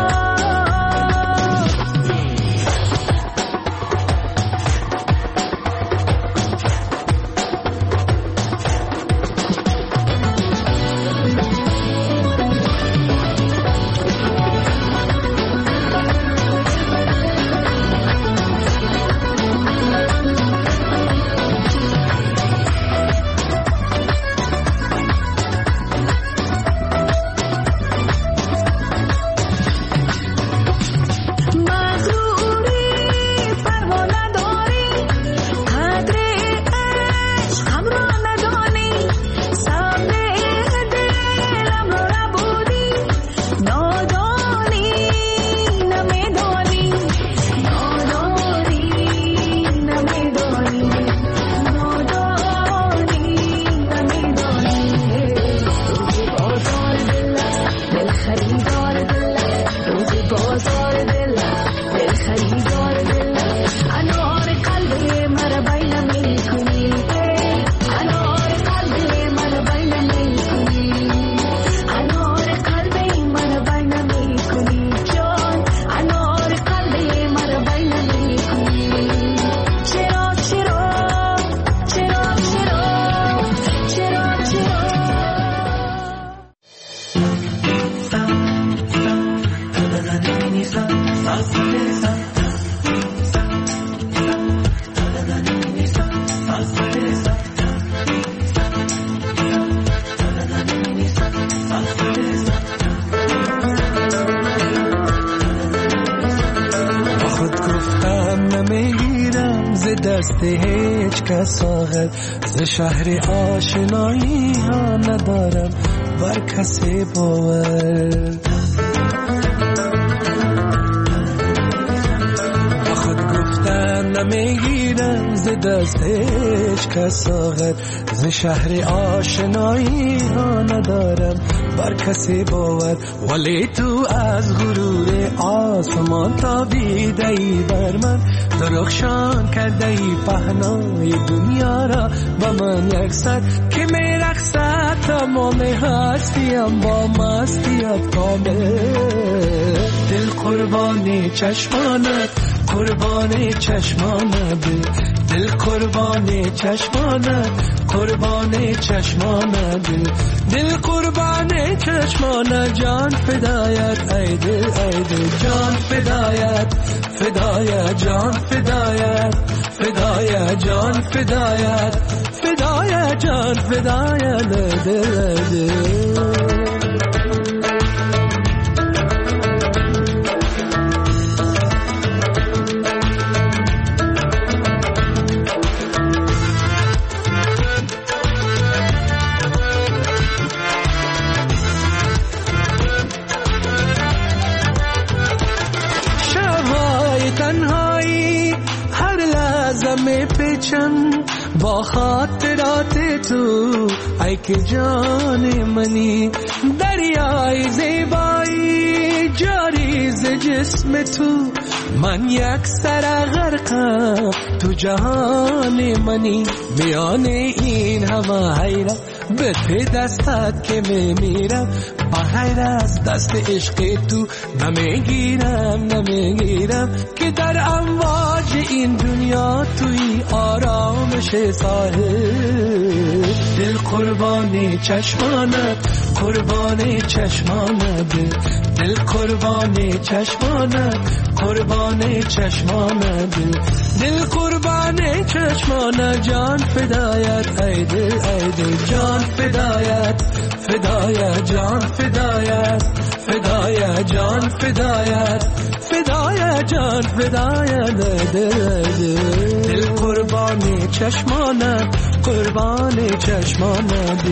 Speaker 22: هیچ کس آخر ز شهر آشنایی ها ندارم بر کسی باور با خود گفتن نمیگیرم ز دست هیچ کس آخر ز شهر آشنایی ها ندارم بر کسی باور ولی تو از غرور آسمان تابیده ای بر من درخشان کرده ای پهنای دنیا را با من یکسر که می رقصد تمام هستیم با مستیت کامل دل قربانی چشمانت قربانی چشمانت دل قربانی چشمانت قربانی چشمانت دل قربانی چشمانت جان فدایت ای دل ای دل جان فدایت فدایت جان فدایت فدایت جان فدایت فدایت جان فدایت دل دل با خاطرات تو ای که جان منی دریای زیبایی جاری ز جسم تو من یک سر غرقم تو جهان منی میان این همه حیرت به پی دستت که میمیرم بغیر از دست عشق تو نمیگیرم نمیگیرم که در امواج این دنیا توی آرامش ساحل دل قربانی چشمانت قربانی چشمانت دل قربانی چشمانت قربانی چشمانت دل قربانی چشمانت جان فدایت ای دل ای دل جان فدایت فدایت جان فدایت فدایت جان فدایت فدایت جان فدایت دل دل دل قربانی چشمانت قربانی چشمانت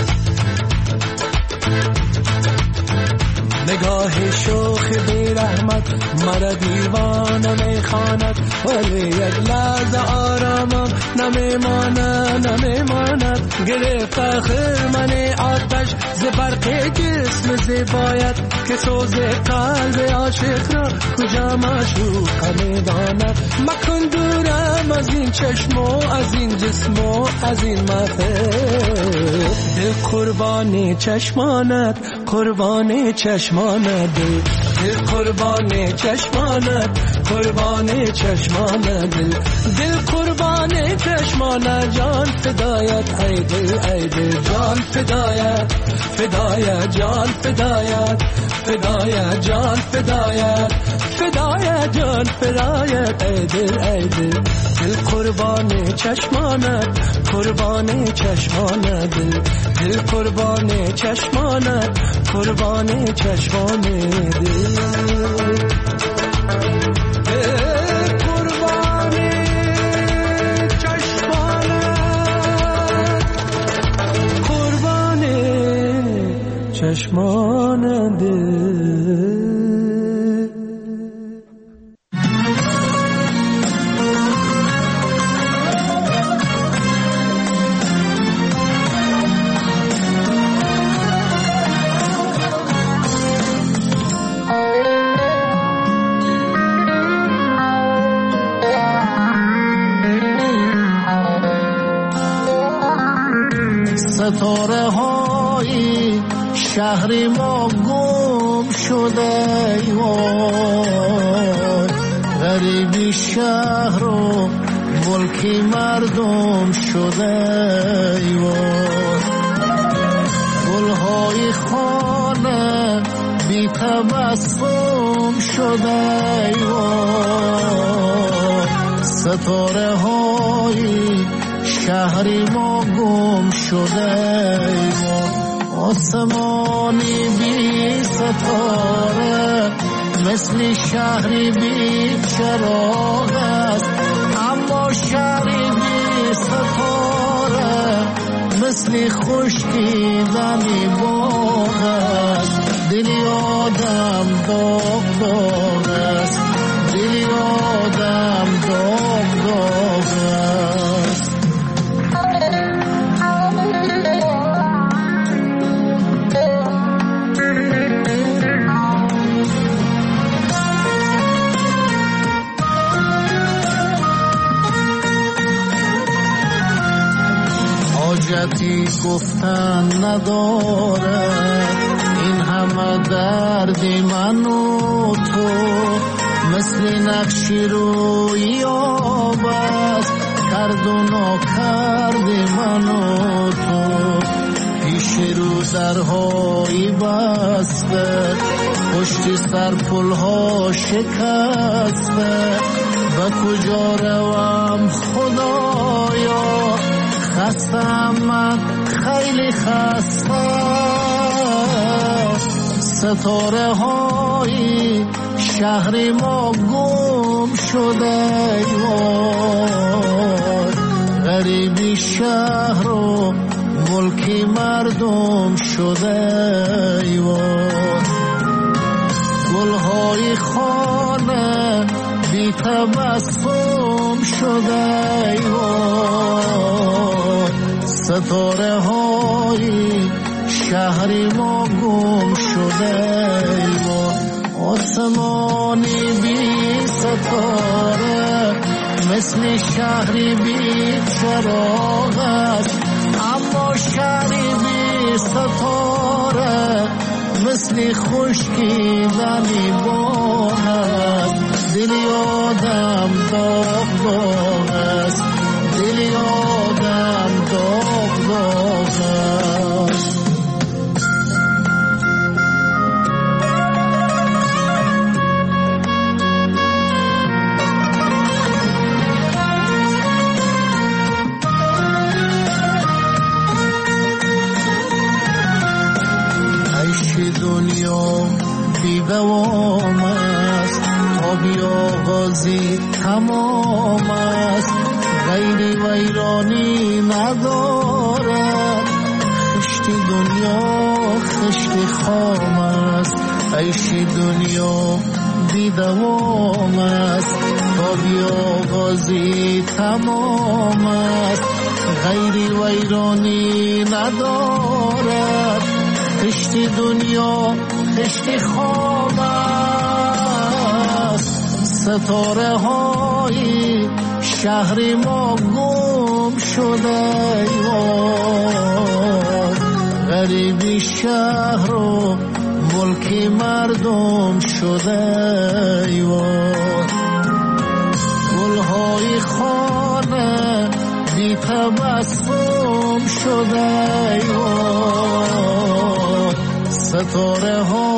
Speaker 22: نگاه شوخ بی رحمت میخواند، مرا دیوانه میخواند، ولی یک لحظه آرامم نمیماند نمیماند. گرفت خرمن آتش ز برق جسم زیبایت، که سوز قلب عاشق را کجا معشوق میداند. مکن دورم از این چشم و از این جسم و از این محفل، دل قربان چشمانت قربان چشمانت، دل قربان چشمانت قربان چشمانت، دل دل قربان چشمانت، جان فدایت ای دل ای دل، جان فدایت فدایت جان فدایت فدایت جان فدایت فدایت جان فدایت ای دل ای دل، دل قربان چشمانت قربان چشمانت، دل دل قربان چشمانت قربان چشمان دل. چشمان دل.
Speaker 1: ستاره های شهر ما گم شده، غریبی شهر و ملکی مردم شده، گلهای خانه بی تبسم شده، ستاره های شهر ما گم شده، آسمانی بی ستاره مثل شهری بی چراغ است، اما شهری بی ستاره مثل خشکیدنی باغ است. دلی آدم داغ داغ است، دلی آدم داغ داغ است. حاجتی گفتن ندارد این همه درد من و تو، مثل نقشی روی آب است کرد و ناکرد من و تو. پیش رو درهایی بسته، پشت سر پلها شکسته، به کجا روم خدایا، خستم من خیلی خسته. ستاره های شهر ما گم شده، غریبی شهر و ملکی مردم شده، گلهای خانه بی تبسم شده، ستاره های شهر ما گم شده، آسمانی بی ستاره مثل شهری بی چراغ است، اما شهری بی ستاره مثل خشکیدنی باغ است. دلی آدم داغ داغ است، دلی آدم داغ داغ است. دنیا بی دوام است، آبی آغازی تمام است، غیری ویرانی ندارد. خشتی دنیا خشتی خام است، عیش دنیا بی بی دوام است، تا بیاغازی تمام است، غیری ویرانی ندارد، خشت دنیا خشت خواب است، ستاره های شهر ما گم شده، غریبی شهر و ملک مردم شده، گلهای خانه بی تبسم شده، ستاره ها